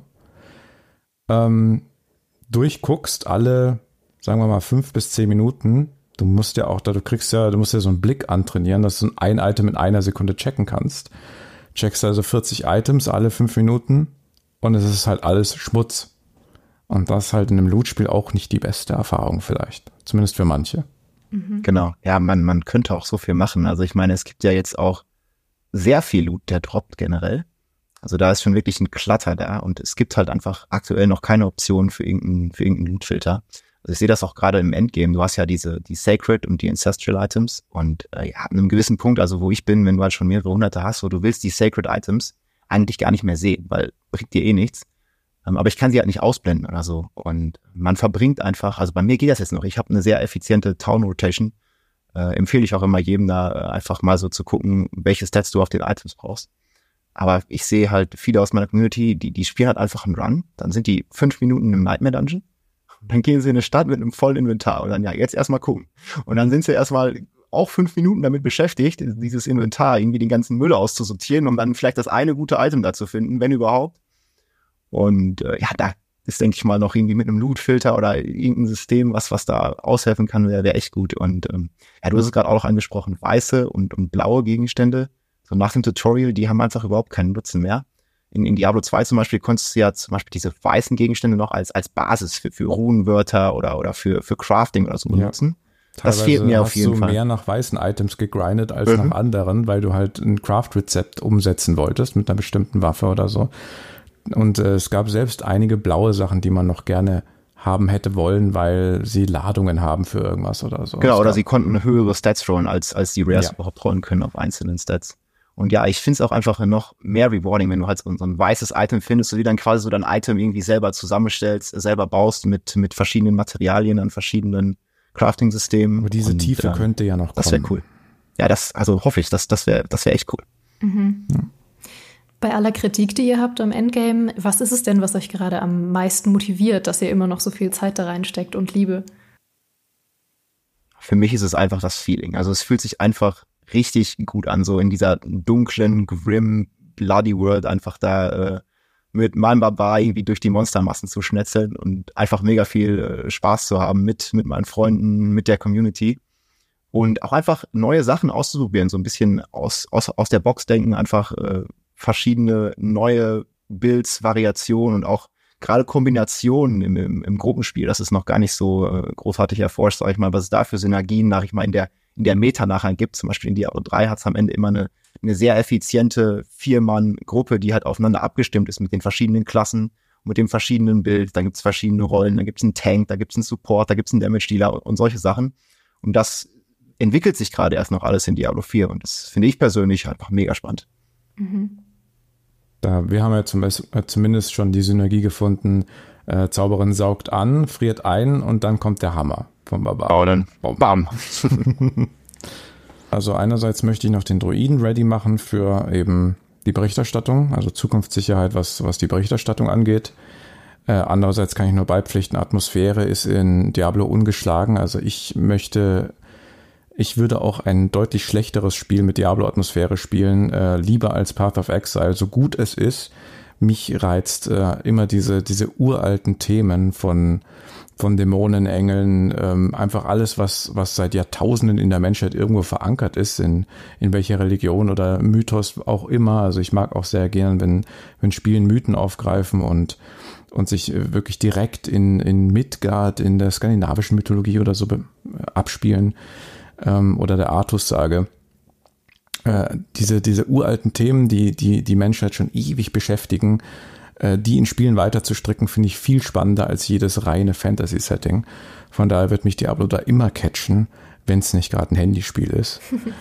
durchguckst alle, sagen wir mal, 5 bis 10 Minuten. Du musst ja so einen Blick antrainieren, dass du ein Item in einer Sekunde checken kannst. Checkst also 40 Items alle 5 Minuten und es ist halt alles Schmutz. Und das ist halt in einem Loot-Spiel auch nicht die beste Erfahrung vielleicht. Zumindest für manche. Genau. Ja, man könnte auch so viel machen. Also ich meine, es gibt ja jetzt auch sehr viel Loot, der droppt generell. Also da ist schon wirklich ein Klatter da und es gibt halt einfach aktuell noch keine Option für irgendeinen Loot-Filter. Also ich sehe das auch gerade im Endgame. Du hast ja die Sacred und die Ancestral Items und ja, an einem gewissen Punkt, also wo ich bin, wenn du halt schon mehrere Hunderte hast, wo du willst die Sacred Items eigentlich gar nicht mehr sehen, weil bringt dir eh nichts. Aber ich kann sie halt nicht ausblenden oder so. Und man verbringt einfach, also bei mir geht das jetzt noch, ich habe eine sehr effiziente Town Rotation. Empfehle ich auch immer jedem da einfach mal so zu gucken, welche Stats du auf den Items brauchst. Aber ich sehe halt viele aus meiner Community, die spielen halt einfach einen Run. Dann sind die 5 Minuten im Nightmare Dungeon. Dann gehen sie in eine Stadt mit einem vollen Inventar. Und dann, ja, jetzt erstmal gucken. Und dann sind sie erstmal auch 5 Minuten damit beschäftigt, dieses Inventar, irgendwie den ganzen Müll auszusortieren, um dann vielleicht das eine gute Item da zu finden, wenn überhaupt. Und ja, da ist, denke ich mal, noch irgendwie mit einem Loot-Filter oder irgendein System, was da aushelfen kann, wäre echt gut. Und ja, du hast es gerade auch noch angesprochen, weiße und blaue Gegenstände, so nach dem Tutorial, die haben einfach überhaupt keinen Nutzen mehr. In Diablo 2 zum Beispiel konntest du ja zum Beispiel diese weißen Gegenstände noch als Basis für Runenwörter oder für Crafting oder so benutzen. Ja. Das fehlt mir auf jeden Fall. Hast du mehr nach weißen Items gegrindet als nach anderen, weil du halt ein Craft-Rezept umsetzen wolltest mit einer bestimmten Waffe oder so. Und es gab selbst einige blaue Sachen, die man noch gerne haben hätte wollen, weil sie Ladungen haben für irgendwas oder so. Genau, oder sie konnten höhere Stats rollen, als die Rares überhaupt rollen können auf einzelnen Stats. Und ja, ich finde es auch einfach noch mehr rewarding, wenn du halt so ein weißes Item findest und dir dann quasi so dein Item irgendwie selber zusammenstellst, selber baust mit verschiedenen Materialien an verschiedenen Crafting-Systemen. Aber diese Tiefe könnte ja noch kommen. Das wäre cool. Ja, also hoffe ich, das wäre echt cool. Mhm. Ja. Bei aller Kritik, die ihr habt am Endgame, was ist es denn, was euch gerade am meisten motiviert, dass ihr immer noch so viel Zeit da reinsteckt und Liebe? Für mich ist es einfach das Feeling. Also es fühlt sich einfach richtig gut an, so in dieser dunklen, grim, bloody World einfach da mit meinem Barbar irgendwie durch die Monstermassen zu schnetzeln und einfach mega viel Spaß zu haben mit meinen Freunden, mit der Community und auch einfach neue Sachen auszuprobieren, so ein bisschen aus der Box denken, einfach verschiedene neue Builds, Variationen und auch gerade Kombinationen im Gruppenspiel. Das ist noch gar nicht so großartig erforscht, sag ich mal, was es da für Synergien, sag ich mal, in der Meta nachher gibt. Zum Beispiel in Diablo 3 hat es am Ende immer eine sehr effiziente 4-Mann-Gruppe, die halt aufeinander abgestimmt ist mit den verschiedenen Klassen, mit dem verschiedenen Bild. Da gibt es verschiedene Rollen, da gibt es einen Tank, da gibt es einen Support, da gibt es einen Damage-Dealer und solche Sachen. Und das entwickelt sich gerade erst noch alles in Diablo 4 und das finde ich persönlich einfach mega spannend. Mhm. Wir haben ja zumindest schon die Synergie gefunden, Zauberin saugt an, friert ein und dann kommt der Hammer vom Barbar. Oh, dann bam. Also einerseits möchte ich noch den Druiden ready machen für eben die Berichterstattung, also Zukunftssicherheit, was die Berichterstattung angeht. Andererseits kann ich nur beipflichten, Atmosphäre ist in Diablo ungeschlagen. Also ich würde auch ein deutlich schlechteres Spiel mit Diablo-Atmosphäre spielen, lieber als Path of Exile, so gut es ist. Mich reizt immer diese uralten Themen von Dämonen, Engeln, einfach alles, was seit Jahrtausenden in der Menschheit irgendwo verankert ist, in welcher Religion oder Mythos auch immer. Also ich mag auch sehr gern, wenn Spielen Mythen aufgreifen und sich wirklich direkt in Midgard, in der skandinavischen Mythologie oder so abspielen. Oder der Artus-Sage. diese uralten Themen, die Menschheit schon ewig beschäftigen, die in Spielen weiter zu stricken, finde ich viel spannender als jedes reine Fantasy-Setting. Von daher wird mich Diablo da immer catchen, wenn es nicht gerade ein Handyspiel ist.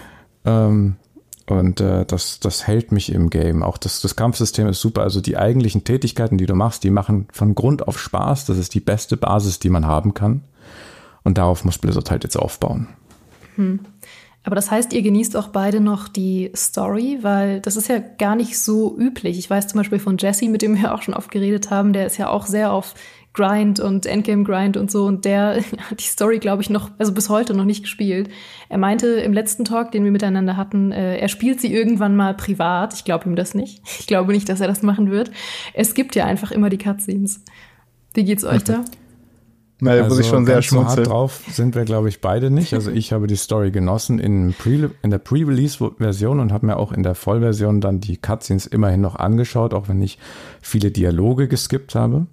Das hält mich im Game. Auch das Kampfsystem ist super. Also die eigentlichen Tätigkeiten, die du machst, die machen von Grund auf Spaß. Das ist die beste Basis, die man haben kann. Und darauf muss Blizzard halt jetzt aufbauen. Aber das heißt, ihr genießt auch beide noch die Story, weil das ist ja gar nicht so üblich. Ich weiß zum Beispiel von Jesse, mit dem wir auch schon oft geredet haben, der ist ja auch sehr auf Grind und Endgame-Grind und so. Und der hat die Story, glaube ich, bis heute noch nicht gespielt. Er meinte im letzten Talk, den wir miteinander hatten, er spielt sie irgendwann mal privat. Ich glaube ihm das nicht. Ich glaube nicht, dass er das machen wird. Es gibt ja einfach immer die Cutscenes. Wie geht's euch da? Also muss ich schon sehr schmunzeln. So hart drauf sind wir, glaube ich, beide nicht. Also ich habe die Story genossen in der Pre-Release-Version und habe mir auch in der Vollversion dann die Cutscenes immerhin noch angeschaut, auch wenn ich viele Dialoge geskippt habe.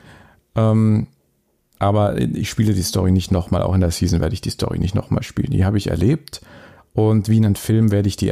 Aber ich spiele die Story nicht nochmal, auch in der Season werde ich die Story nicht nochmal spielen. Die habe ich erlebt und wie in einem Film werde ich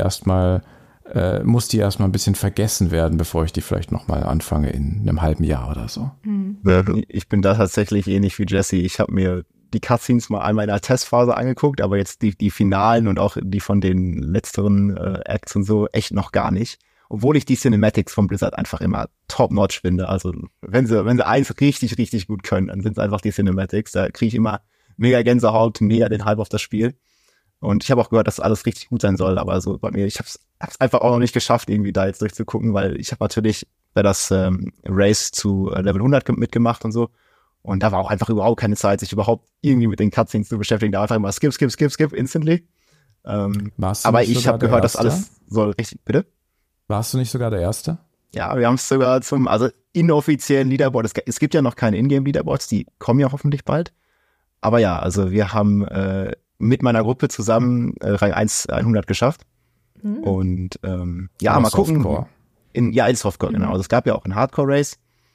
muss die erstmal ein bisschen vergessen werden, bevor ich die vielleicht nochmal anfange in einem halben Jahr oder so. Ich bin da tatsächlich ähnlich wie Jesse. Ich habe mir die Cutscenes mal einmal in der Testphase angeguckt, aber jetzt die Finalen und auch die von den letzteren Acts und so echt noch gar nicht. Obwohl ich die Cinematics von Blizzard einfach immer top-notch finde. Also wenn sie eins richtig, richtig gut können, dann sind es einfach die Cinematics. Da kriege ich immer mega Gänsehaut, mega den Hype auf das Spiel. Und ich habe auch gehört, dass alles richtig gut sein soll, aber so bei mir, ich hab's einfach auch noch nicht geschafft, irgendwie da jetzt durchzugucken, weil ich habe natürlich bei das Race zu Level 100 mitgemacht und so. Und da war auch einfach überhaupt keine Zeit, sich überhaupt irgendwie mit den Cutscenes zu beschäftigen. Da einfach immer skip, instantly. Aber ich habe gehört, dass alles soll richtig, bitte? Warst du nicht sogar der Erste? Ja, wir haben es sogar also inoffiziellen Leaderboard. Es gibt ja noch keine Ingame-Leaderboards, die kommen ja hoffentlich bald. Aber ja, also wir haben mit meiner Gruppe zusammen Rang 100 geschafft. Und mal gucken. In Softcore, genau. Also es gab ja auch ein Hardcore-Race.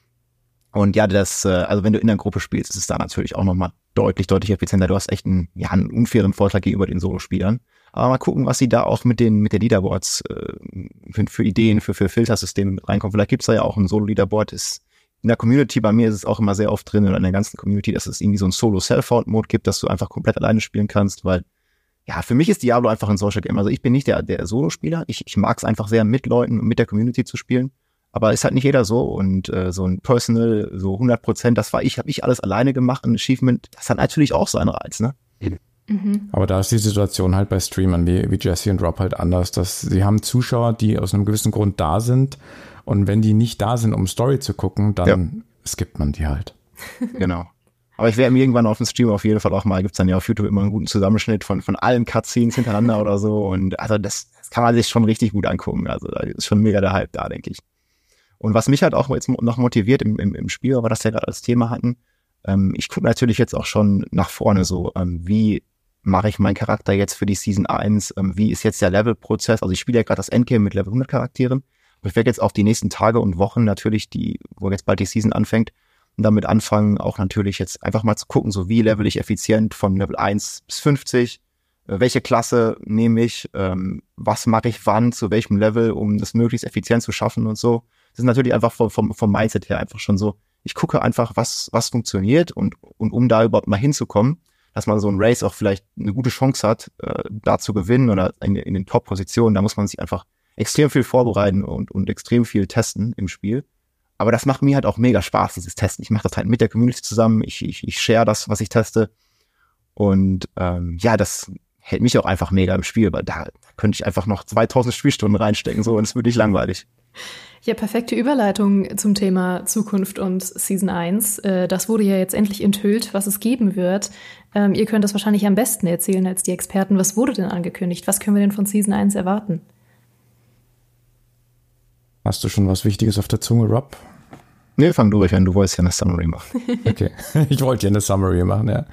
Und ja, also wenn du in der Gruppe spielst, ist es da natürlich auch nochmal deutlich effizienter. Du hast echt einen unfairen Vorteil gegenüber den Solo-Spielern. Aber mal gucken, was sie da auch mit den Leaderboards für Ideen, für Filtersysteme mit reinkommen. Vielleicht gibt's da ja auch ein Solo-Leaderboard. In der Community, bei mir ist es auch immer sehr oft drin, oder in der ganzen Community, dass es irgendwie so ein Solo-Self-Found-Mode gibt, dass du einfach komplett alleine spielen kannst, weil ja, für mich ist Diablo einfach ein Social Game. Also ich bin nicht der Solo-Spieler. Ich mag es einfach sehr, mit Leuten und mit der Community zu spielen. Aber ist halt nicht jeder so. Und so ein Personal, so 100%, das war habe ich alles alleine gemacht. Ein Achievement, das hat natürlich auch seinen Reiz, ne? Aber da ist die Situation halt bei Streamern wie Jesse und Rob halt anders, dass sie haben Zuschauer, die aus einem gewissen Grund da sind. Und wenn die nicht da sind, um Story zu gucken, dann skippt man die halt. Genau. Aber ich werde mir irgendwann auf dem Stream auf jeden Fall auch mal, gibt's dann ja auf YouTube immer einen guten Zusammenschnitt von allen Cutscenes hintereinander oder so. Und also das kann man sich schon richtig gut angucken. Also da ist schon mega der Hype da, denke ich. Und was mich halt auch jetzt noch motiviert im Spiel, weil wir das ja gerade als Thema hatten, ich gucke natürlich jetzt auch schon nach vorne so, wie mache ich meinen Charakter jetzt für die Season 1, wie ist jetzt der Levelprozess? Also ich spiele ja gerade das Endgame mit Level 100 Charakteren. Aber ich werde jetzt auch die nächsten Tage und Wochen natürlich, wo jetzt bald die Season anfängt, und damit anfangen, auch natürlich jetzt einfach mal zu gucken, so wie level ich effizient von Level 1 bis 50, welche Klasse nehme ich, was mache ich wann, zu welchem Level, um das möglichst effizient zu schaffen und so. Das ist natürlich einfach vom Mindset her einfach schon so, ich gucke einfach, was funktioniert und um da überhaupt mal hinzukommen, dass man so ein Race auch vielleicht eine gute Chance hat, da zu gewinnen oder in den Top-Positionen, da muss man sich einfach extrem viel vorbereiten und extrem viel testen im Spiel. Aber das macht mir halt auch mega Spaß, dieses Testen. Ich mache das halt mit der Community zusammen. Ich share das, was ich teste. Und das hält mich auch einfach mega im Spiel, weil da könnte ich einfach noch 2000 Spielstunden reinstecken, so, und es wird nicht langweilig. Ja, perfekte Überleitung zum Thema Zukunft und Season 1. Das wurde ja jetzt endlich enthüllt, was es geben wird. Ihr könnt das wahrscheinlich am besten erzählen als die Experten. Was wurde denn angekündigt? Was können wir denn von Season 1 erwarten? Hast du schon was Wichtiges auf der Zunge, Rob? Nee, fang du ruhig an, du wolltest ja eine Summary machen. Okay, ich wollte ja eine Summary machen, ja.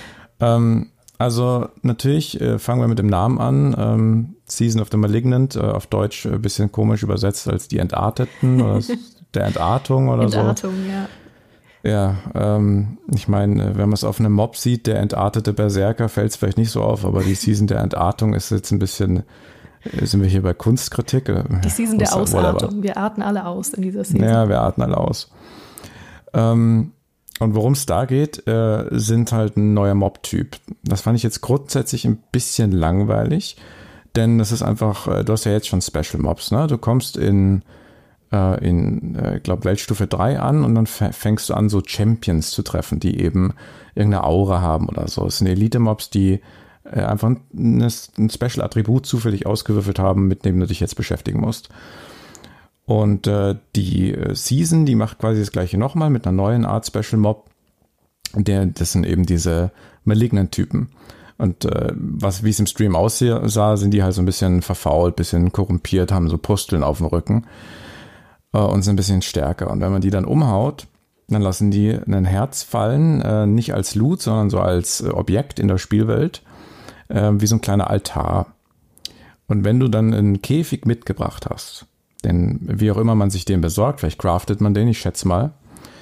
Also natürlich fangen wir mit dem Namen an. Season of the Malignant, auf Deutsch ein bisschen komisch übersetzt als die Entarteten oder der Entartung oder Entartung, so. Ja. Ja, ich meine, wenn man es auf einem Mob sieht, der entartete Berserker, fällt es vielleicht nicht so auf, aber die Season der Entartung ist jetzt ein bisschen Sind wir hier bei Kunstkritik? Die Season der Ausartung. Whatever. Wir arten alle aus in dieser Season. Ja, wir arten alle aus. Und worum es da geht, sind halt ein neuer Mob-Typ. Das fand ich jetzt grundsätzlich ein bisschen langweilig, denn das ist einfach, du hast ja jetzt schon Special Mobs, ne? Du kommst in ich glaube, Weltstufe 3 an und dann fängst du an, so Champions zu treffen, die eben irgendeine Aura haben oder so. Es sind Elite-Mobs, die einfach ein Special-Attribut zufällig ausgewürfelt haben, mit dem du dich jetzt beschäftigen musst. Und die Season, die macht quasi das gleiche nochmal mit einer neuen Art Special Mob. Das sind eben diese Malignant-Typen. Und wie es im Stream aussah, sind die halt so ein bisschen verfault, bisschen korrumpiert, haben so Pusteln auf dem Rücken und sind ein bisschen stärker. Und wenn man die dann umhaut, dann lassen die ein Herz fallen, nicht als Loot, sondern so als Objekt in der Spielwelt, wie so ein kleiner Altar. Und wenn du dann einen Käfig mitgebracht hast, denn wie auch immer man sich den besorgt, vielleicht craftet man den, ich schätze mal,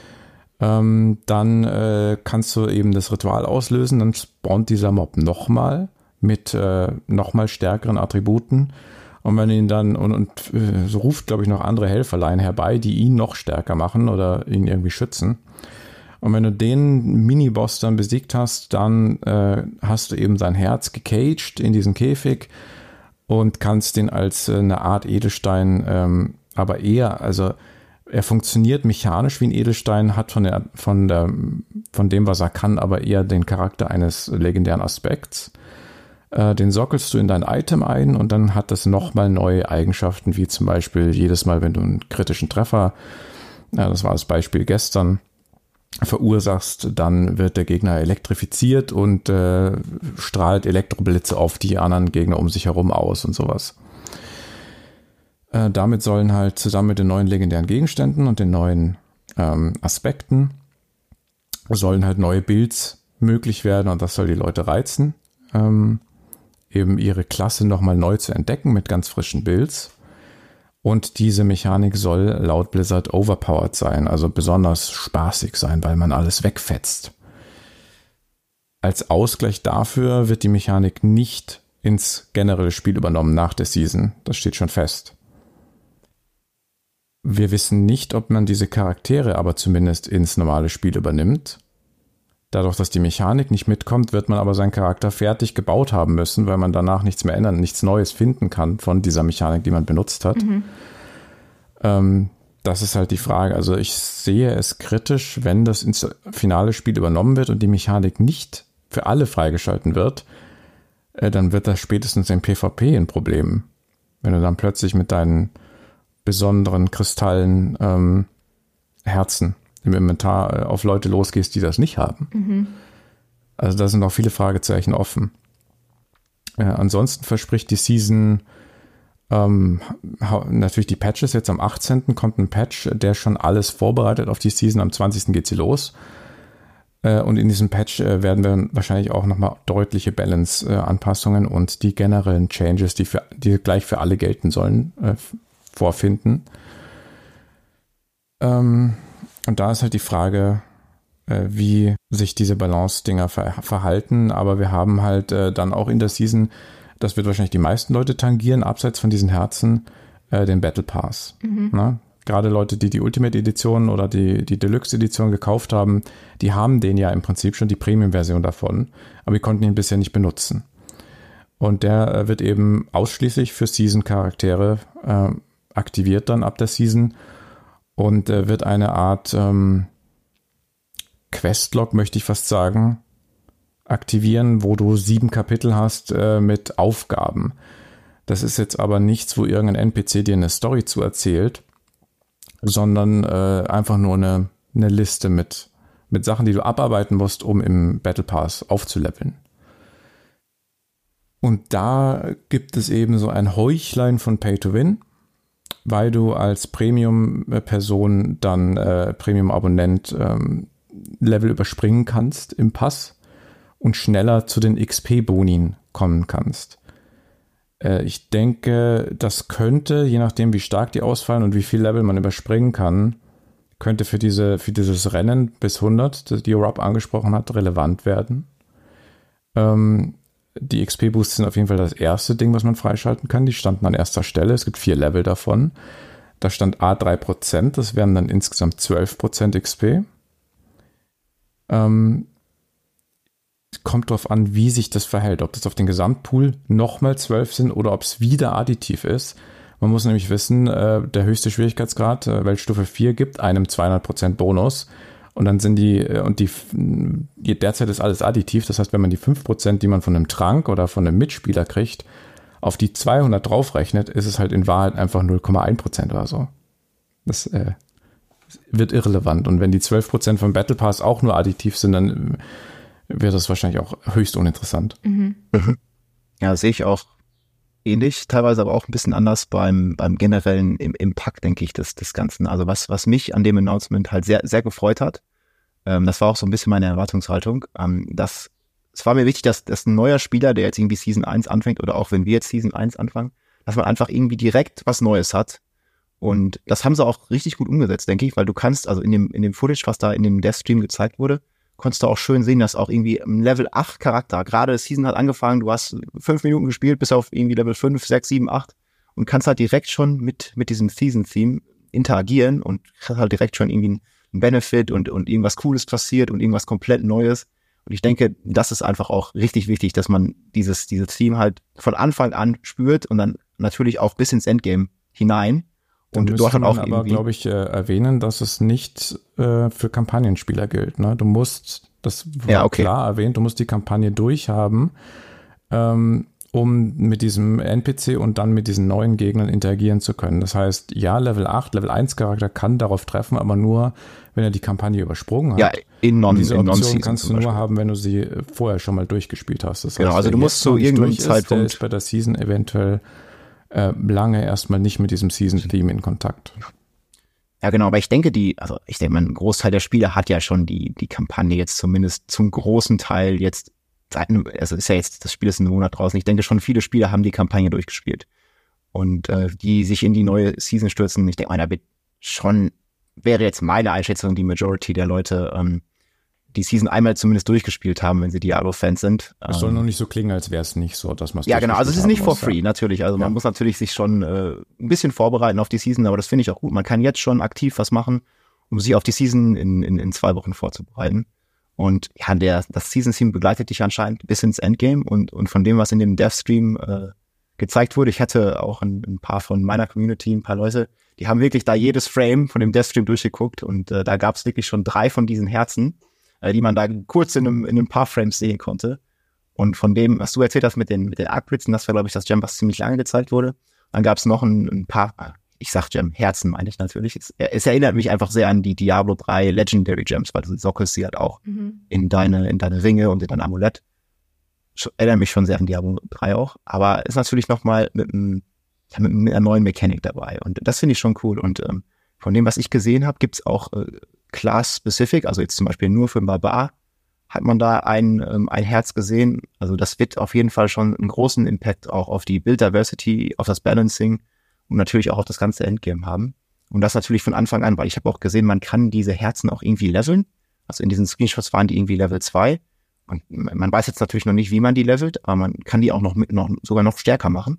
dann kannst du eben das Ritual auslösen, dann spawnt dieser Mob nochmal mit nochmal stärkeren Attributen. Und wenn ihn dann so ruft, glaube ich, noch andere Helferlein herbei, die ihn noch stärker machen oder ihn irgendwie schützen. Und wenn du den Miniboss dann besiegt hast, dann hast du eben sein Herz gecaged in diesen Käfig und kannst den als eine Art Edelstein, aber eher, also er funktioniert mechanisch wie ein Edelstein, hat von dem, was er kann, aber eher den Charakter eines legendären Aspekts. Den sockelst du in dein Item ein und dann hat das nochmal neue Eigenschaften, wie zum Beispiel jedes Mal, wenn du einen kritischen Treffer, das war das Beispiel gestern, verursachst, dann wird der Gegner elektrifiziert und strahlt Elektroblitze auf die anderen Gegner um sich herum aus und sowas. Damit sollen halt zusammen mit den neuen legendären Gegenständen und den neuen Aspekten sollen halt neue Builds möglich werden und das soll die Leute reizen. Eben ihre Klasse nochmal neu zu entdecken mit ganz frischen Builds. Und diese Mechanik soll laut Blizzard overpowered sein, also besonders spaßig sein, weil man alles wegfetzt. Als Ausgleich dafür wird die Mechanik nicht ins generelle Spiel übernommen nach der Season. Das steht schon fest. Wir wissen nicht, ob man diese Charaktere aber zumindest ins normale Spiel übernimmt. Dadurch, dass die Mechanik nicht mitkommt, wird man aber seinen Charakter fertig gebaut haben müssen, weil man danach nichts mehr ändern, nichts Neues finden kann von dieser Mechanik, die man benutzt hat. Das ist halt die Frage. Also ich sehe es kritisch, wenn das ins finale Spiel übernommen wird und die Mechanik nicht für alle freigeschalten wird, dann wird das spätestens im PvP ein Problem. Wenn du dann plötzlich mit deinen besonderen Kristallen Herzen im Inventar auf Leute losgehst, die das nicht haben. Also da sind noch viele Fragezeichen offen. Ansonsten verspricht die Season natürlich die Patches. Jetzt am 18. kommt ein Patch, der schon alles vorbereitet auf die Season. Am 20. geht sie los. Und in diesem Patch werden wir wahrscheinlich auch nochmal deutliche Balance-Anpassungen und die generellen Changes, die gleich für alle gelten sollen, vorfinden. Und da ist halt die Frage, wie sich diese Balance-Dinger verhalten. Aber wir haben halt dann auch in der Season, das wird wahrscheinlich die meisten Leute tangieren, abseits von diesen Herzen, den Battle Pass. Na? Gerade Leute, die die Ultimate-Edition oder die Deluxe-Edition gekauft haben, die haben den ja im Prinzip schon die Premium-Version davon, aber die konnten ihn bisher nicht benutzen. Und der wird eben ausschließlich für Season-Charaktere aktiviert dann ab der Season und wird eine Art Questlog, möchte ich fast sagen, aktivieren, wo du 7 Kapitel hast mit Aufgaben. Das ist jetzt aber nichts, wo irgendein NPC dir eine Story zu erzählt, sondern einfach nur eine Liste mit Sachen, die du abarbeiten musst, um im Battle Pass aufzuleveln. Und da gibt es eben so ein Heuchlein von Pay to Win, weil du als Premium-Person dann Premium-Abonnent Level überspringen kannst im Pass und schneller zu den XP-Bonin kommen kannst. Ich denke, das könnte, je nachdem wie stark die ausfallen und wie viel Level man überspringen kann, könnte für dieses Rennen bis 100, das die Rob angesprochen hat, relevant werden. Die XP-Boosts sind auf jeden Fall das erste Ding, was man freischalten kann. Die standen an erster Stelle. Es gibt 4 Level davon. Da stand A 3%. Das wären dann insgesamt 12% XP. Kommt darauf an, wie sich das verhält. Ob das auf den Gesamtpool nochmal 12 sind oder ob es wieder additiv ist. Man muss nämlich wissen, der höchste Schwierigkeitsgrad, Weltstufe 4, gibt einem 200% Bonus. Und dann sind derzeit ist alles additiv. Das heißt, wenn man die 5%, die man von einem Trank oder von einem Mitspieler kriegt, auf die 200 draufrechnet, ist es halt in Wahrheit einfach 0,1% oder so. Das wird irrelevant. Und wenn die 12% vom Battle Pass auch nur additiv sind, dann wäre das wahrscheinlich auch höchst uninteressant. Mhm. Ja, sehe ich auch ähnlich, teilweise aber auch ein bisschen anders beim generellen Impact, denke ich, des Ganzen. Also was mich an dem Announcement halt sehr, sehr gefreut hat, das war auch so ein bisschen meine Erwartungshaltung, es war mir wichtig, dass ein neuer Spieler, der jetzt irgendwie Season 1 anfängt oder auch wenn wir jetzt Season 1 anfangen, dass man einfach irgendwie direkt was Neues hat. Und das haben sie auch richtig gut umgesetzt, denke ich, weil du kannst, also in dem Footage, was da in dem Dev-Stream gezeigt wurde, konntest du auch schön sehen, dass auch irgendwie ein Level 8 Charakter, gerade Season hat angefangen, du hast 5 Minuten gespielt, bis auf irgendwie Level 5, 6, 7, 8 und kannst halt direkt schon mit diesem Season-Theme interagieren und hast halt direkt schon irgendwie einen Benefit und irgendwas Cooles passiert und irgendwas komplett Neues. Und ich denke, das ist einfach auch richtig wichtig, dass man dieses Theme halt von Anfang an spürt und dann natürlich auch bis ins Endgame hinein. Und dort hat auch aber, glaube ich, erwähnen, dass es nicht für Kampagnenspieler gilt. Ne? Du musst, das war klar erwähnt, du musst die Kampagne durchhaben, um mit diesem NPC und dann mit diesen neuen Gegnern interagieren zu können. Das heißt, ja, Level 8, Level 1 Charakter kann darauf treffen, aber nur, wenn er die Kampagne übersprungen hat. Ja, diese Option kannst du nur haben, wenn du sie vorher schon mal durchgespielt hast. Das heißt, genau, also du musst zu irgendeinem Zeitpunkt der ist bei der Season eventuell lange erstmal nicht mit diesem Season-Theme in Kontakt. Ja, genau, aber ich denke, ein Großteil der Spieler hat ja schon die Kampagne jetzt zumindest zum großen Teil jetzt, also ist ja jetzt, das Spiel ist einen Monat draußen, ich denke schon, viele Spieler haben die Kampagne durchgespielt. Und die sich in die neue Season stürzen, ich denke mal, da wird schon, wäre jetzt meine Einschätzung, die Majority der Leute die Season einmal zumindest durchgespielt haben, wenn sie Diablo-Fans sind. Es soll nur nicht so klingen, als wäre es nicht so, dass man es ja, genau, also es ist nicht for free, natürlich. Also man muss natürlich sich schon ein bisschen vorbereiten auf die Season, aber das finde ich auch gut. Man kann jetzt schon aktiv was machen, um sich auf die Season in 2 Wochen vorzubereiten. Und ja, das Season-Theme begleitet dich anscheinend bis ins Endgame und von dem, was in dem Dev-Stream gezeigt wurde, ich hatte auch ein paar von meiner Community, ein paar Leute, die haben wirklich da jedes Frame von dem Dev-Stream durchgeguckt und da gab es wirklich schon 3 von diesen Herzen, die man da kurz in ein paar Frames sehen konnte. Und von dem, was du erzählt hast mit den Arc-Blitzen, das war, glaube ich, das Gem, was ziemlich lange gezeigt wurde. Dann gab es noch ein paar, ich sag Gem, Herzen meine ich natürlich. Es erinnert mich einfach sehr an die Diablo 3 Legendary Gems, weil du sockelst sie halt auch in deine Ringe und in dein Amulett. Erinnert mich schon sehr an Diablo 3 auch. Aber ist natürlich nochmal mit einer neuen Mechanik dabei. Und das finde ich schon cool. Und von dem, was ich gesehen habe, gibt's auch Class-specific, also jetzt zum Beispiel nur für den Barbar, hat man da ein Herz gesehen. Also das wird auf jeden Fall schon einen großen Impact auch auf die Build-Diversity, auf das Balancing und natürlich auch auf das ganze Endgame haben. Und das natürlich von Anfang an, weil ich habe auch gesehen, man kann diese Herzen auch irgendwie leveln. Also in diesen Screenshots waren die irgendwie Level 2. Und man weiß jetzt natürlich noch nicht, wie man die levelt, aber man kann die auch sogar noch stärker machen.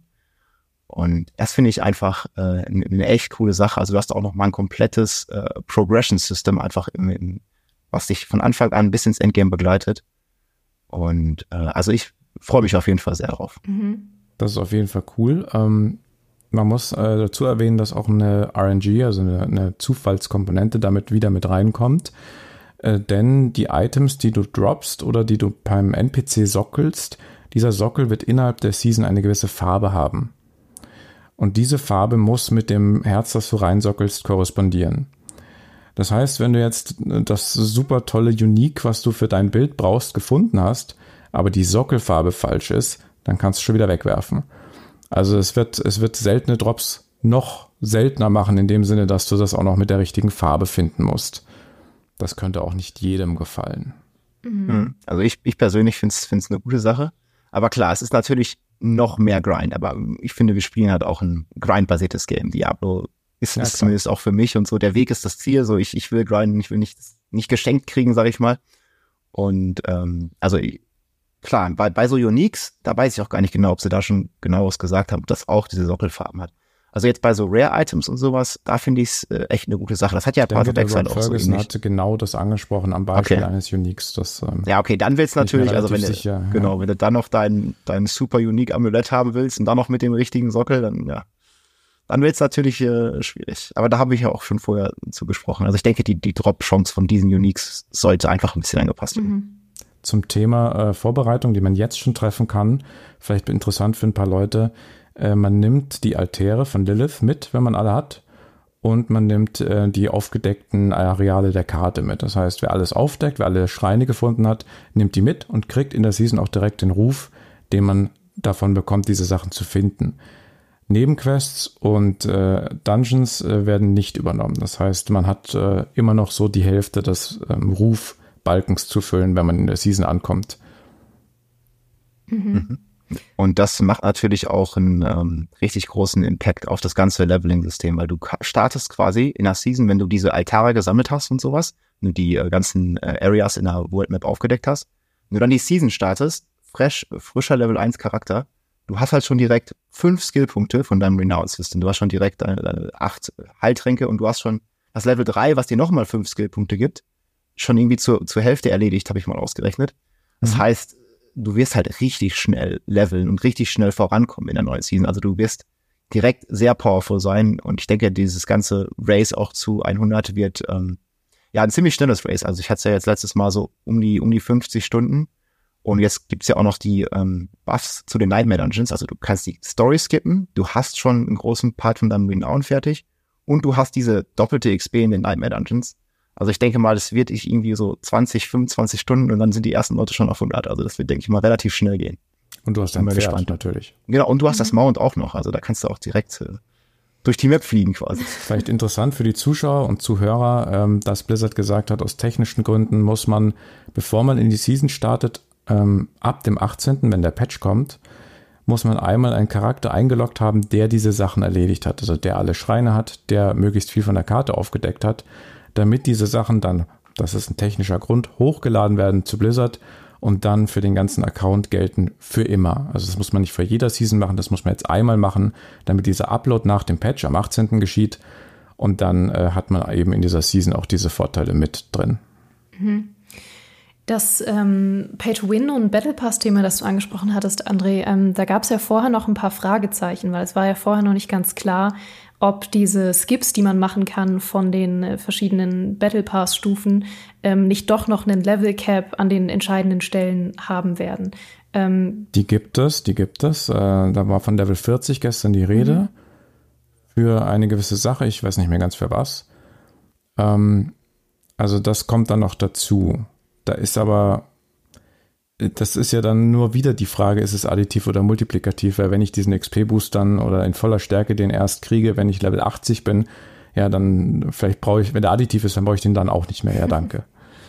Und das finde ich einfach eine echt coole Sache. Also du hast auch noch mal ein komplettes Progression-System einfach was dich von Anfang an bis ins Endgame begleitet. Und also ich freue mich auf jeden Fall sehr drauf. Das ist auf jeden Fall cool. Man muss dazu erwähnen, dass auch eine RNG, also eine Zufallskomponente damit wieder mit reinkommt. Denn die Items, die du droppst oder die du beim NPC sockelst, dieser Sockel wird innerhalb der Season eine gewisse Farbe haben. Und diese Farbe muss mit dem Herz, das du reinsockelst, korrespondieren. Das heißt, wenn du jetzt das super tolle Unique, was du für dein Bild brauchst, gefunden hast, aber die Sockelfarbe falsch ist, dann kannst du schon wieder wegwerfen. Also es wird seltene Drops noch seltener machen, in dem Sinne, dass du das auch noch mit der richtigen Farbe finden musst. Das könnte auch nicht jedem gefallen. Also ich persönlich finde es eine gute Sache. Aber klar, es ist natürlich noch mehr Grind. Aber ich finde, wir spielen halt auch ein Grind-basiertes Game. Diablo ist zumindest auch für mich und so. Der Weg ist das Ziel. So ich will grinden, ich will nicht geschenkt kriegen, sag ich mal. Und also klar, bei so Uniques, da weiß ich auch gar nicht genau, ob sie da schon genaueres gesagt haben, ob das auch diese Sockelfarben hat. Also jetzt bei so Rare-Items und sowas, da finde ich es echt eine gute Sache. Das hat ja Path of Exile auch so ähnlich. Ferguson hatte genau das angesprochen am Beispiel eines Uniques. Das, ja, okay, dann willst du natürlich, also wenn du, wenn du dann noch dein super Unique Amulett haben willst und dann noch mit dem richtigen Sockel, dann wird es natürlich schwierig. Aber da habe ich ja auch schon vorher zu gesprochen. Also ich denke, die Drop-Chance von diesen Uniques sollte einfach ein bisschen angepasst werden. Zum Thema Vorbereitung, die man jetzt schon treffen kann, vielleicht interessant für ein paar Leute, man nimmt die Altäre von Lilith mit, wenn man alle hat, und man nimmt die aufgedeckten Areale der Karte mit. Das heißt, wer alles aufdeckt, wer alle Schreine gefunden hat, nimmt die mit und kriegt in der Season auch direkt den Ruf, den man davon bekommt, diese Sachen zu finden. Nebenquests und Dungeons werden nicht übernommen. Das heißt, man hat immer noch so die Hälfte des Rufbalkens zu füllen, wenn man in der Season ankommt. Und das macht natürlich auch einen richtig großen Impact auf das ganze Leveling-System, weil du startest quasi in der Season, wenn du diese Altare gesammelt hast und sowas, wenn du die ganzen Areas in der World Map aufgedeckt hast, wenn du dann die Season startest, frischer Level 1 Charakter, du hast halt schon direkt 5 Skillpunkte von deinem Renown-System. Du hast schon direkt deine 8 Heiltränke und du hast schon das Level 3, was dir nochmal 5 Skillpunkte gibt, schon irgendwie zur Hälfte erledigt, habe ich mal ausgerechnet. Das heißt, du wirst halt richtig schnell leveln und richtig schnell vorankommen in der neuen Season. Also du wirst direkt sehr powerful sein und ich denke, dieses ganze Race auch zu 100 wird ein ziemlich schnelles Race. Also ich hatte es ja jetzt letztes Mal so um die 50 Stunden und jetzt gibt's ja auch noch die Buffs zu den Nightmare Dungeons. Also du kannst die Story skippen, du hast schon einen großen Part von deinem Renown fertig und du hast diese doppelte XP in den Nightmare Dungeons. Also ich denke mal, das wird irgendwie so 20, 25 Stunden und dann sind die ersten Leute schon auf 100. Also das wird, denke ich mal, relativ schnell gehen. Und du hast dein Pferd natürlich. Genau, und du hast das Mount auch noch. Also da kannst du auch direkt durch die Map fliegen quasi. Vielleicht interessant für die Zuschauer und Zuhörer, dass Blizzard gesagt hat, aus technischen Gründen muss man, bevor man in die Season startet, ab dem 18., wenn der Patch kommt, muss man einmal einen Charakter eingeloggt haben, der diese Sachen erledigt hat. Also der alle Schreine hat, der möglichst viel von der Karte aufgedeckt hat, damit diese Sachen dann, das ist ein technischer Grund, hochgeladen werden zu Blizzard und dann für den ganzen Account gelten für immer. Also das muss man nicht für jeder Season machen, das muss man jetzt einmal machen, damit dieser Upload nach dem Patch am 18. geschieht und dann hat man eben in dieser Season auch diese Vorteile mit drin. Das Pay-to-Win- und Battle-Pass-Thema, das du angesprochen hattest, André, da gab es ja vorher noch ein paar Fragezeichen, weil es war ja vorher noch nicht ganz klar, ob diese Skips, die man machen kann von den verschiedenen Battle Pass-Stufen, nicht doch noch einen Level Cap an den entscheidenden Stellen haben werden. Die gibt es. Da war von Level 40 gestern die Rede für eine gewisse Sache. Ich weiß nicht mehr ganz für was. Also das kommt dann noch dazu. Da ist aber, das ist ja dann nur wieder die Frage, ist es additiv oder multiplikativ, weil wenn ich diesen XP-Boost dann oder in voller Stärke den erst kriege, wenn ich Level 80 bin, ja, dann vielleicht brauche ich, wenn der additiv ist, dann brauche ich den dann auch nicht mehr. Ja, danke.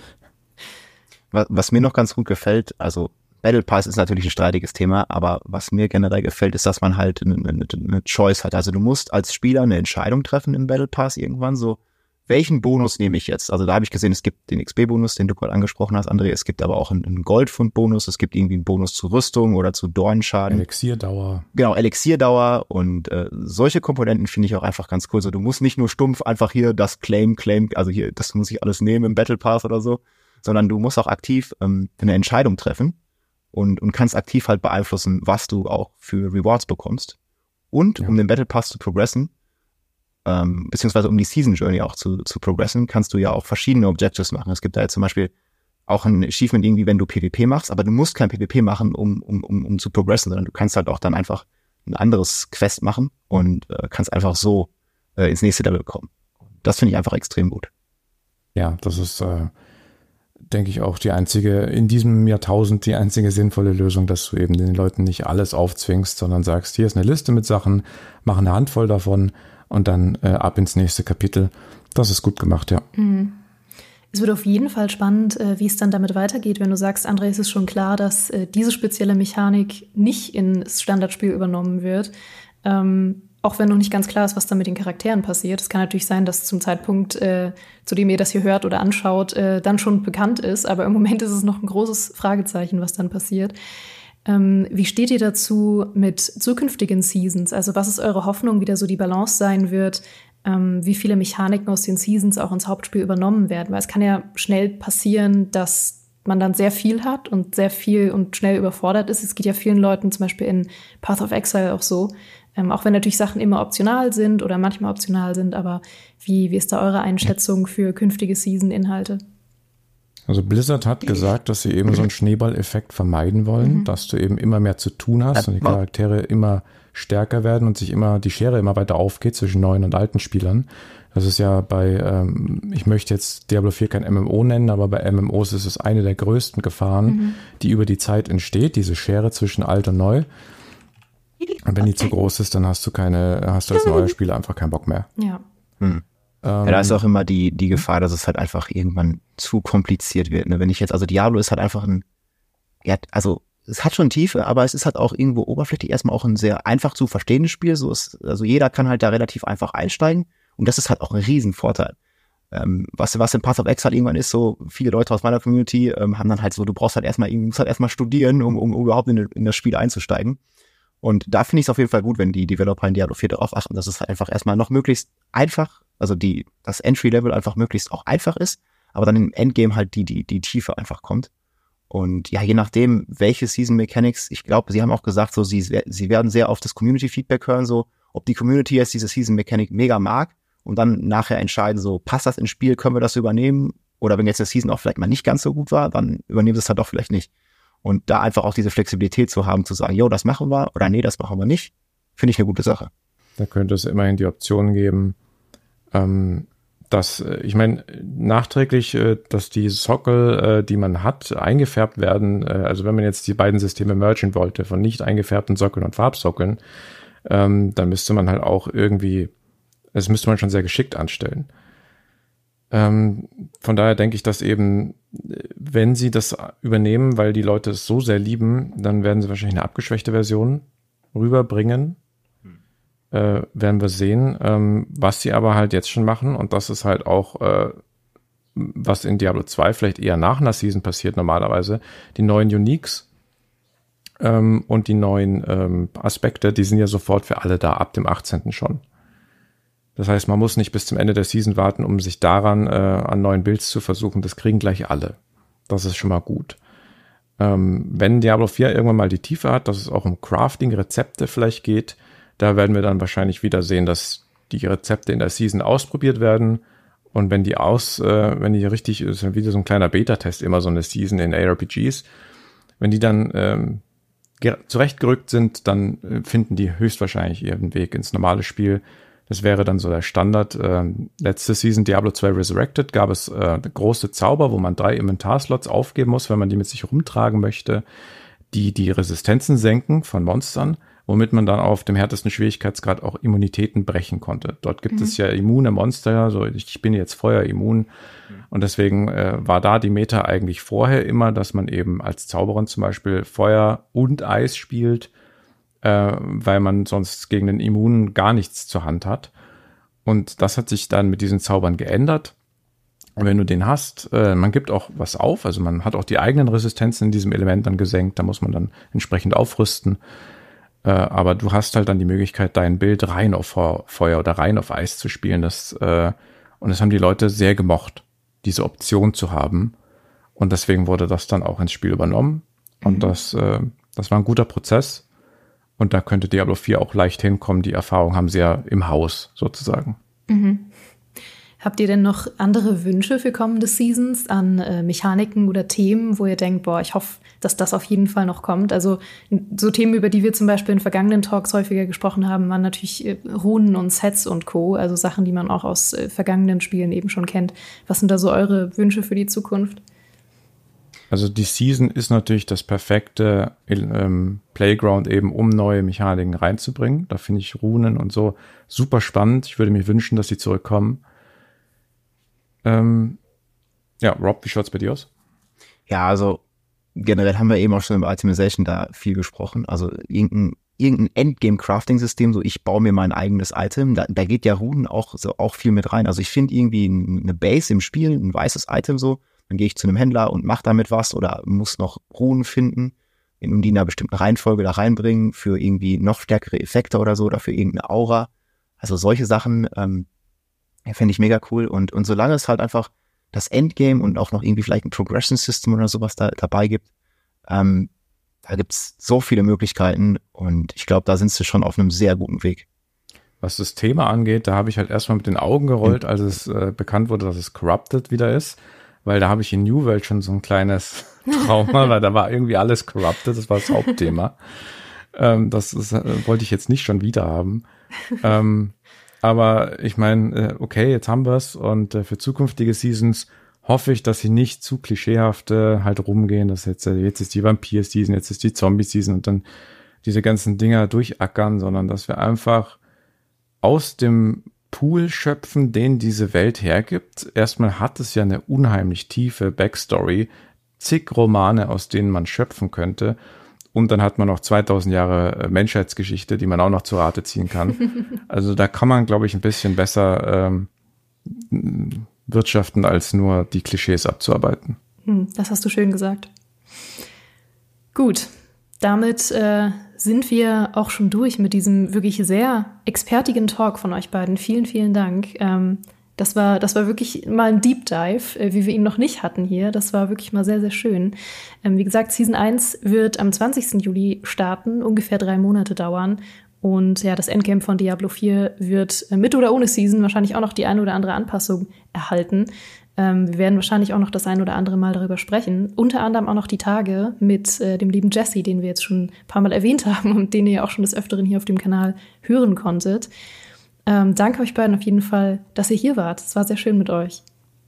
Was mir noch ganz gut gefällt, also Battle Pass ist natürlich ein streitiges Thema, aber was mir generell gefällt, ist, dass man halt eine Choice hat. Also du musst als Spieler eine Entscheidung treffen im Battle Pass irgendwann so, welchen Bonus nehme ich jetzt? Also da habe ich gesehen, es gibt den XP-Bonus, den du gerade angesprochen hast, André. Es gibt aber auch einen Goldfund-Bonus. Es gibt irgendwie einen Bonus zu Rüstung oder zu Dornschaden. Elixierdauer. Genau, Elixierdauer. Und solche Komponenten finde ich auch einfach ganz cool. So, du musst nicht nur stumpf einfach hier das Claim, also hier, das muss ich alles nehmen im Battle Pass oder so, sondern du musst auch aktiv eine Entscheidung treffen und kannst aktiv halt beeinflussen, was du auch für Rewards bekommst. Und um den Battle Pass zu progressen, beziehungsweise um die Season Journey auch zu progressen, kannst du ja auch verschiedene Objectives machen. Es gibt da jetzt zum Beispiel auch ein Achievement irgendwie, wenn du PvP machst, aber du musst kein PvP machen, um zu progressen, sondern du kannst halt auch dann einfach ein anderes Quest machen und kannst einfach so ins nächste Level kommen. Das finde ich einfach extrem gut. Ja, das ist, denke ich, auch in diesem Jahrtausend die einzige sinnvolle Lösung, dass du eben den Leuten nicht alles aufzwingst, sondern sagst, hier ist eine Liste mit Sachen, mach eine Handvoll davon und dann ab ins nächste Kapitel. Das ist gut gemacht, ja. Es wird auf jeden Fall spannend, wie es dann damit weitergeht, wenn du sagst, André, es ist schon klar, dass diese spezielle Mechanik nicht ins Standardspiel übernommen wird. auch wenn noch nicht ganz klar ist, was da mit den Charakteren passiert. Es kann natürlich sein, dass zum Zeitpunkt, zu dem ihr das hier hört oder anschaut, dann schon bekannt ist. Aber im Moment ist es noch ein großes Fragezeichen, was dann passiert. Wie steht ihr dazu mit zukünftigen Seasons? Also was ist eure Hoffnung, wie da so die Balance sein wird? Wie viele Mechaniken aus den Seasons auch ins Hauptspiel übernommen werden? Weil es kann ja schnell passieren, dass man dann sehr viel hat und sehr viel und schnell überfordert ist. Es geht ja vielen Leuten zum Beispiel in Path of Exile auch so. Auch wenn natürlich Sachen immer optional sind oder manchmal optional sind, aber wie ist da eure Einschätzung für künftige Season-Inhalte? Also Blizzard hat gesagt, dass sie eben so einen Schneeballeffekt vermeiden wollen, dass du eben immer mehr zu tun hast und die Charaktere immer stärker werden und sich immer die Schere immer weiter aufgeht zwischen neuen und alten Spielern. Das ist ja bei, ich möchte jetzt Diablo 4 kein MMO nennen, aber bei MMOs ist es eine der größten Gefahren, die über die Zeit entsteht, diese Schere zwischen alt und neu. Und wenn die zu groß ist, dann hast du als neuer Spieler einfach keinen Bock mehr. Ja. Ja, da ist auch immer die Gefahr, dass es halt einfach irgendwann zu kompliziert wird. Ne? Wenn ich jetzt, also Diablo ist halt einfach also es hat schon Tiefe, aber es ist halt auch irgendwo oberflächlich erstmal auch ein sehr einfach zu verstehendes Spiel. Also jeder kann halt da relativ einfach einsteigen und das ist halt auch ein Riesenvorteil. Was in Path of Exile irgendwann ist, so viele Leute aus meiner Community haben dann halt so, du musst halt erstmal studieren, um überhaupt in das Spiel einzusteigen. Und da finde ich es auf jeden Fall gut, wenn die Developer in Diablo 4 darauf achten, dass es halt einfach erstmal noch möglichst einfach, also das Entry-Level einfach möglichst auch einfach ist, aber dann im Endgame halt die Tiefe einfach kommt. Und ja, je nachdem, welche Season Mechanics, ich glaube, sie haben auch gesagt, so sie werden sehr auf das Community-Feedback hören, so ob die Community jetzt diese Season Mechanik mega mag und dann nachher entscheiden, so passt das ins Spiel, können wir das übernehmen? Oder wenn jetzt der Season auch vielleicht mal nicht ganz so gut war, dann übernehmen sie es halt doch vielleicht nicht. Und da einfach auch diese Flexibilität zu haben, zu sagen, jo, das machen wir oder nee, das machen wir nicht, finde ich eine gute Sache. Da könnte es immerhin die Option geben, dass, ich meine, nachträglich, dass die Sockel, die man hat, eingefärbt werden. Also wenn man jetzt die beiden Systeme mergen wollte, von nicht eingefärbten Sockeln und Farbsockeln, dann müsste man halt auch irgendwie, das müsste man schon sehr geschickt anstellen. Von daher denke ich, dass eben, wenn sie das übernehmen, weil die Leute es so sehr lieben, dann werden sie wahrscheinlich eine abgeschwächte Version rüberbringen. Werden wir sehen. Was sie aber halt jetzt schon machen, und das ist halt auch, was in Diablo 2 vielleicht eher nach einer Season passiert normalerweise, die neuen Uniques und die neuen Aspekte, die sind ja sofort für alle da, ab dem 18. schon. Das heißt, man muss nicht bis zum Ende der Season warten, um sich daran an neuen Builds zu versuchen. Das kriegen gleich alle. Das ist schon mal gut. Wenn Diablo 4 irgendwann mal die Tiefe hat, dass es auch um Crafting, Rezepte vielleicht geht, da werden wir dann wahrscheinlich wieder sehen, dass die Rezepte in der Season ausprobiert werden. Und wenn die richtig, ist dann wieder so ein kleiner Beta-Test, immer so eine Season in ARPGs. Wenn die dann zurechtgerückt sind, dann finden die höchstwahrscheinlich ihren Weg ins normale Spiel. Das wäre dann so der Standard. Letzte Season, Diablo 2 Resurrected, gab es große Zauber, wo man 3 Inventarslots aufgeben muss, wenn man die mit sich rumtragen möchte, die Resistenzen senken von Monstern, womit man dann auf dem härtesten Schwierigkeitsgrad auch Immunitäten brechen konnte. Dort gibt es ja immune Monster, so ich bin jetzt feuerimmun. Und deswegen war da die Meta eigentlich vorher immer, dass man eben als Zauberer zum Beispiel Feuer und Eis spielt, weil man sonst gegen den Immunen gar nichts zur Hand hat. Und das hat sich dann mit diesen Zaubern geändert. Und wenn du den hast, man gibt auch was auf, also man hat auch die eigenen Resistenzen in diesem Element dann gesenkt, da muss man dann entsprechend aufrüsten. Aber du hast halt dann die Möglichkeit, dein Bild rein auf Feuer oder rein auf Eis zu spielen. Und das haben die Leute sehr gemocht, diese Option zu haben. Und deswegen wurde das dann auch ins Spiel übernommen. Und das war ein guter Prozess. Und da könnte Diablo 4 auch leicht hinkommen. Die Erfahrung haben sie ja im Haus sozusagen. Habt ihr denn noch andere Wünsche für kommende Seasons an Mechaniken oder Themen, wo ihr denkt, ich hoffe, dass das auf jeden Fall noch kommt? Also so Themen, über die wir zum Beispiel in vergangenen Talks häufiger gesprochen haben, waren natürlich Runen und Sets und Co., also Sachen, die man auch aus vergangenen Spielen eben schon kennt. Was sind da so eure Wünsche für die Zukunft? Also die Season ist natürlich das perfekte Playground eben, um neue Mechaniken reinzubringen. Da finde ich Runen und so super spannend. Ich würde mir wünschen, dass sie zurückkommen. Rob, wie schaut's bei dir aus? Ja, also generell haben wir eben auch schon über Itemization da viel gesprochen. Also irgendein irgendein Endgame-Crafting-System, so ich baue mir mein eigenes Item, da geht ja Runen auch viel mit rein. Also ich finde irgendwie eine Base im Spiel, ein weißes Item so, dann gehe ich zu einem Händler und mache damit was oder muss noch Runen finden, die in einer bestimmten Reihenfolge da reinbringen für irgendwie noch stärkere Effekte oder so oder für irgendeine Aura. Also solche Sachen fände ich mega cool und solange es halt einfach das Endgame und auch noch irgendwie vielleicht ein Progression System oder sowas dabei gibt, da gibt's so viele Möglichkeiten und ich glaube, da sind sie schon auf einem sehr guten Weg. Was das Thema angeht, da habe ich halt erstmal mit den Augen gerollt, als es bekannt wurde, dass es Corrupted wieder ist, weil da habe ich in New World schon so ein kleines Trauma, weil da war irgendwie alles Corrupted, das war das Hauptthema. Wollte ich jetzt nicht schon wieder haben. Aber ich meine, okay, jetzt haben wir es und für zukünftige Seasons hoffe ich, dass sie nicht zu klischeehaft halt rumgehen, dass jetzt ist die Vampir-Season, jetzt ist die Zombie-Season und dann diese ganzen Dinger durchackern, sondern dass wir einfach aus dem Pool schöpfen, den diese Welt hergibt. Erstmal hat es ja eine unheimlich tiefe Backstory, zig Romane, aus denen man schöpfen könnte. Und dann hat man noch 2000 Jahre Menschheitsgeschichte, die man auch noch zu Rate ziehen kann. Also da kann man, glaube ich, ein bisschen besser wirtschaften, als nur die Klischees abzuarbeiten. Das hast du schön gesagt. Gut, damit sind wir auch schon durch mit diesem wirklich sehr expertigen Talk von euch beiden. Vielen, vielen Dank. Das war wirklich mal ein Deep Dive, wie wir ihn noch nicht hatten hier. Das war wirklich mal sehr, sehr schön. Wie gesagt, Season 1 wird am 20. Juli starten, ungefähr 3 Monate dauern. Und ja, das Endgame von Diablo 4 wird mit oder ohne Season wahrscheinlich auch noch die eine oder andere Anpassung erhalten. Wir werden wahrscheinlich auch noch das ein oder andere Mal darüber sprechen. Unter anderem auch noch die Tage mit dem lieben Jesse, den wir jetzt schon ein paar Mal erwähnt haben und den ihr ja auch schon des Öfteren hier auf dem Kanal hören konntet. Danke euch beiden auf jeden Fall, dass ihr hier wart. Es war sehr schön mit euch.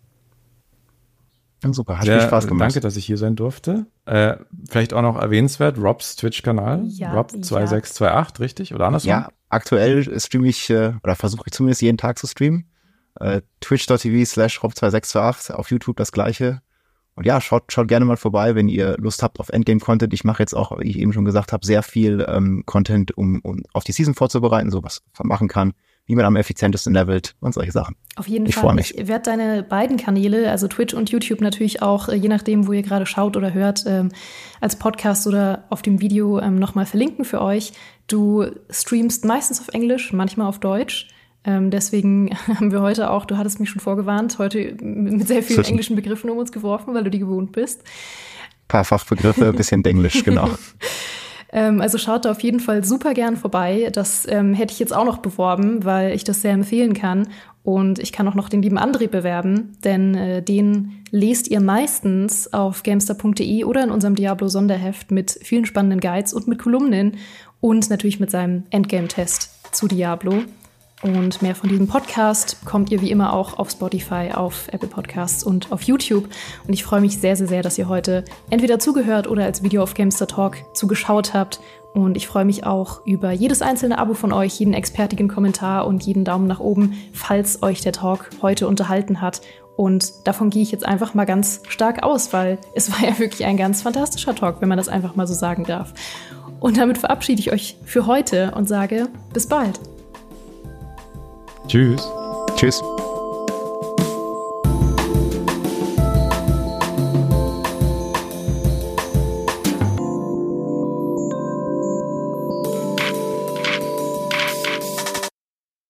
Super, hat viel Spaß gemacht. Danke, dass ich hier sein durfte. Vielleicht auch noch erwähnenswert, Robs Twitch-Kanal, ja, Rob2628, richtig? Oder andersrum? Ja, aktuell streame ich, oder versuche ich zumindest jeden Tag zu streamen. Twitch.tv/Rob2628, auf YouTube das Gleiche. Und ja, schaut gerne mal vorbei, wenn ihr Lust habt auf Endgame-Content. Ich mache jetzt auch, wie ich eben schon gesagt habe, sehr viel Content, um auf die Season vorzubereiten, so was man machen kann, wie man am effizientesten levelt und solche Sachen. Auf jeden Fall. Ich werde deine beiden Kanäle, also Twitch und YouTube natürlich auch, je nachdem, wo ihr gerade schaut oder hört, als Podcast oder auf dem Video nochmal verlinken für euch. Du streamst meistens auf Englisch, manchmal auf Deutsch. Deswegen haben wir heute auch, du hattest mich schon vorgewarnt, heute mit sehr vielen englischen Begriffen um uns geworfen, weil du die gewohnt bist. Ein paar Fachbegriffe, ein bisschen Englisch, genau. Also schaut da auf jeden Fall super gern vorbei. Das hätte ich jetzt auch noch beworben, weil ich das sehr empfehlen kann. Und ich kann auch noch den lieben André bewerben, denn den lest ihr meistens auf gamestar.de oder in unserem Diablo-Sonderheft mit vielen spannenden Guides und mit Kolumnen und natürlich mit seinem Endgame-Test zu Diablo. Und mehr von diesem Podcast bekommt ihr wie immer auch auf Spotify, auf Apple Podcasts und auf YouTube. Und ich freue mich sehr, sehr, sehr, dass ihr heute entweder zugehört oder als Video auf Gamestar Talk zugeschaut habt. Und ich freue mich auch über jedes einzelne Abo von euch, jeden expertigen Kommentar und jeden Daumen nach oben, falls euch der Talk heute unterhalten hat. Und davon gehe ich jetzt einfach mal ganz stark aus, weil es war ja wirklich ein ganz fantastischer Talk, wenn man das einfach mal so sagen darf. Und damit verabschiede ich euch für heute und sage bis bald. Tschüss. Tschüss.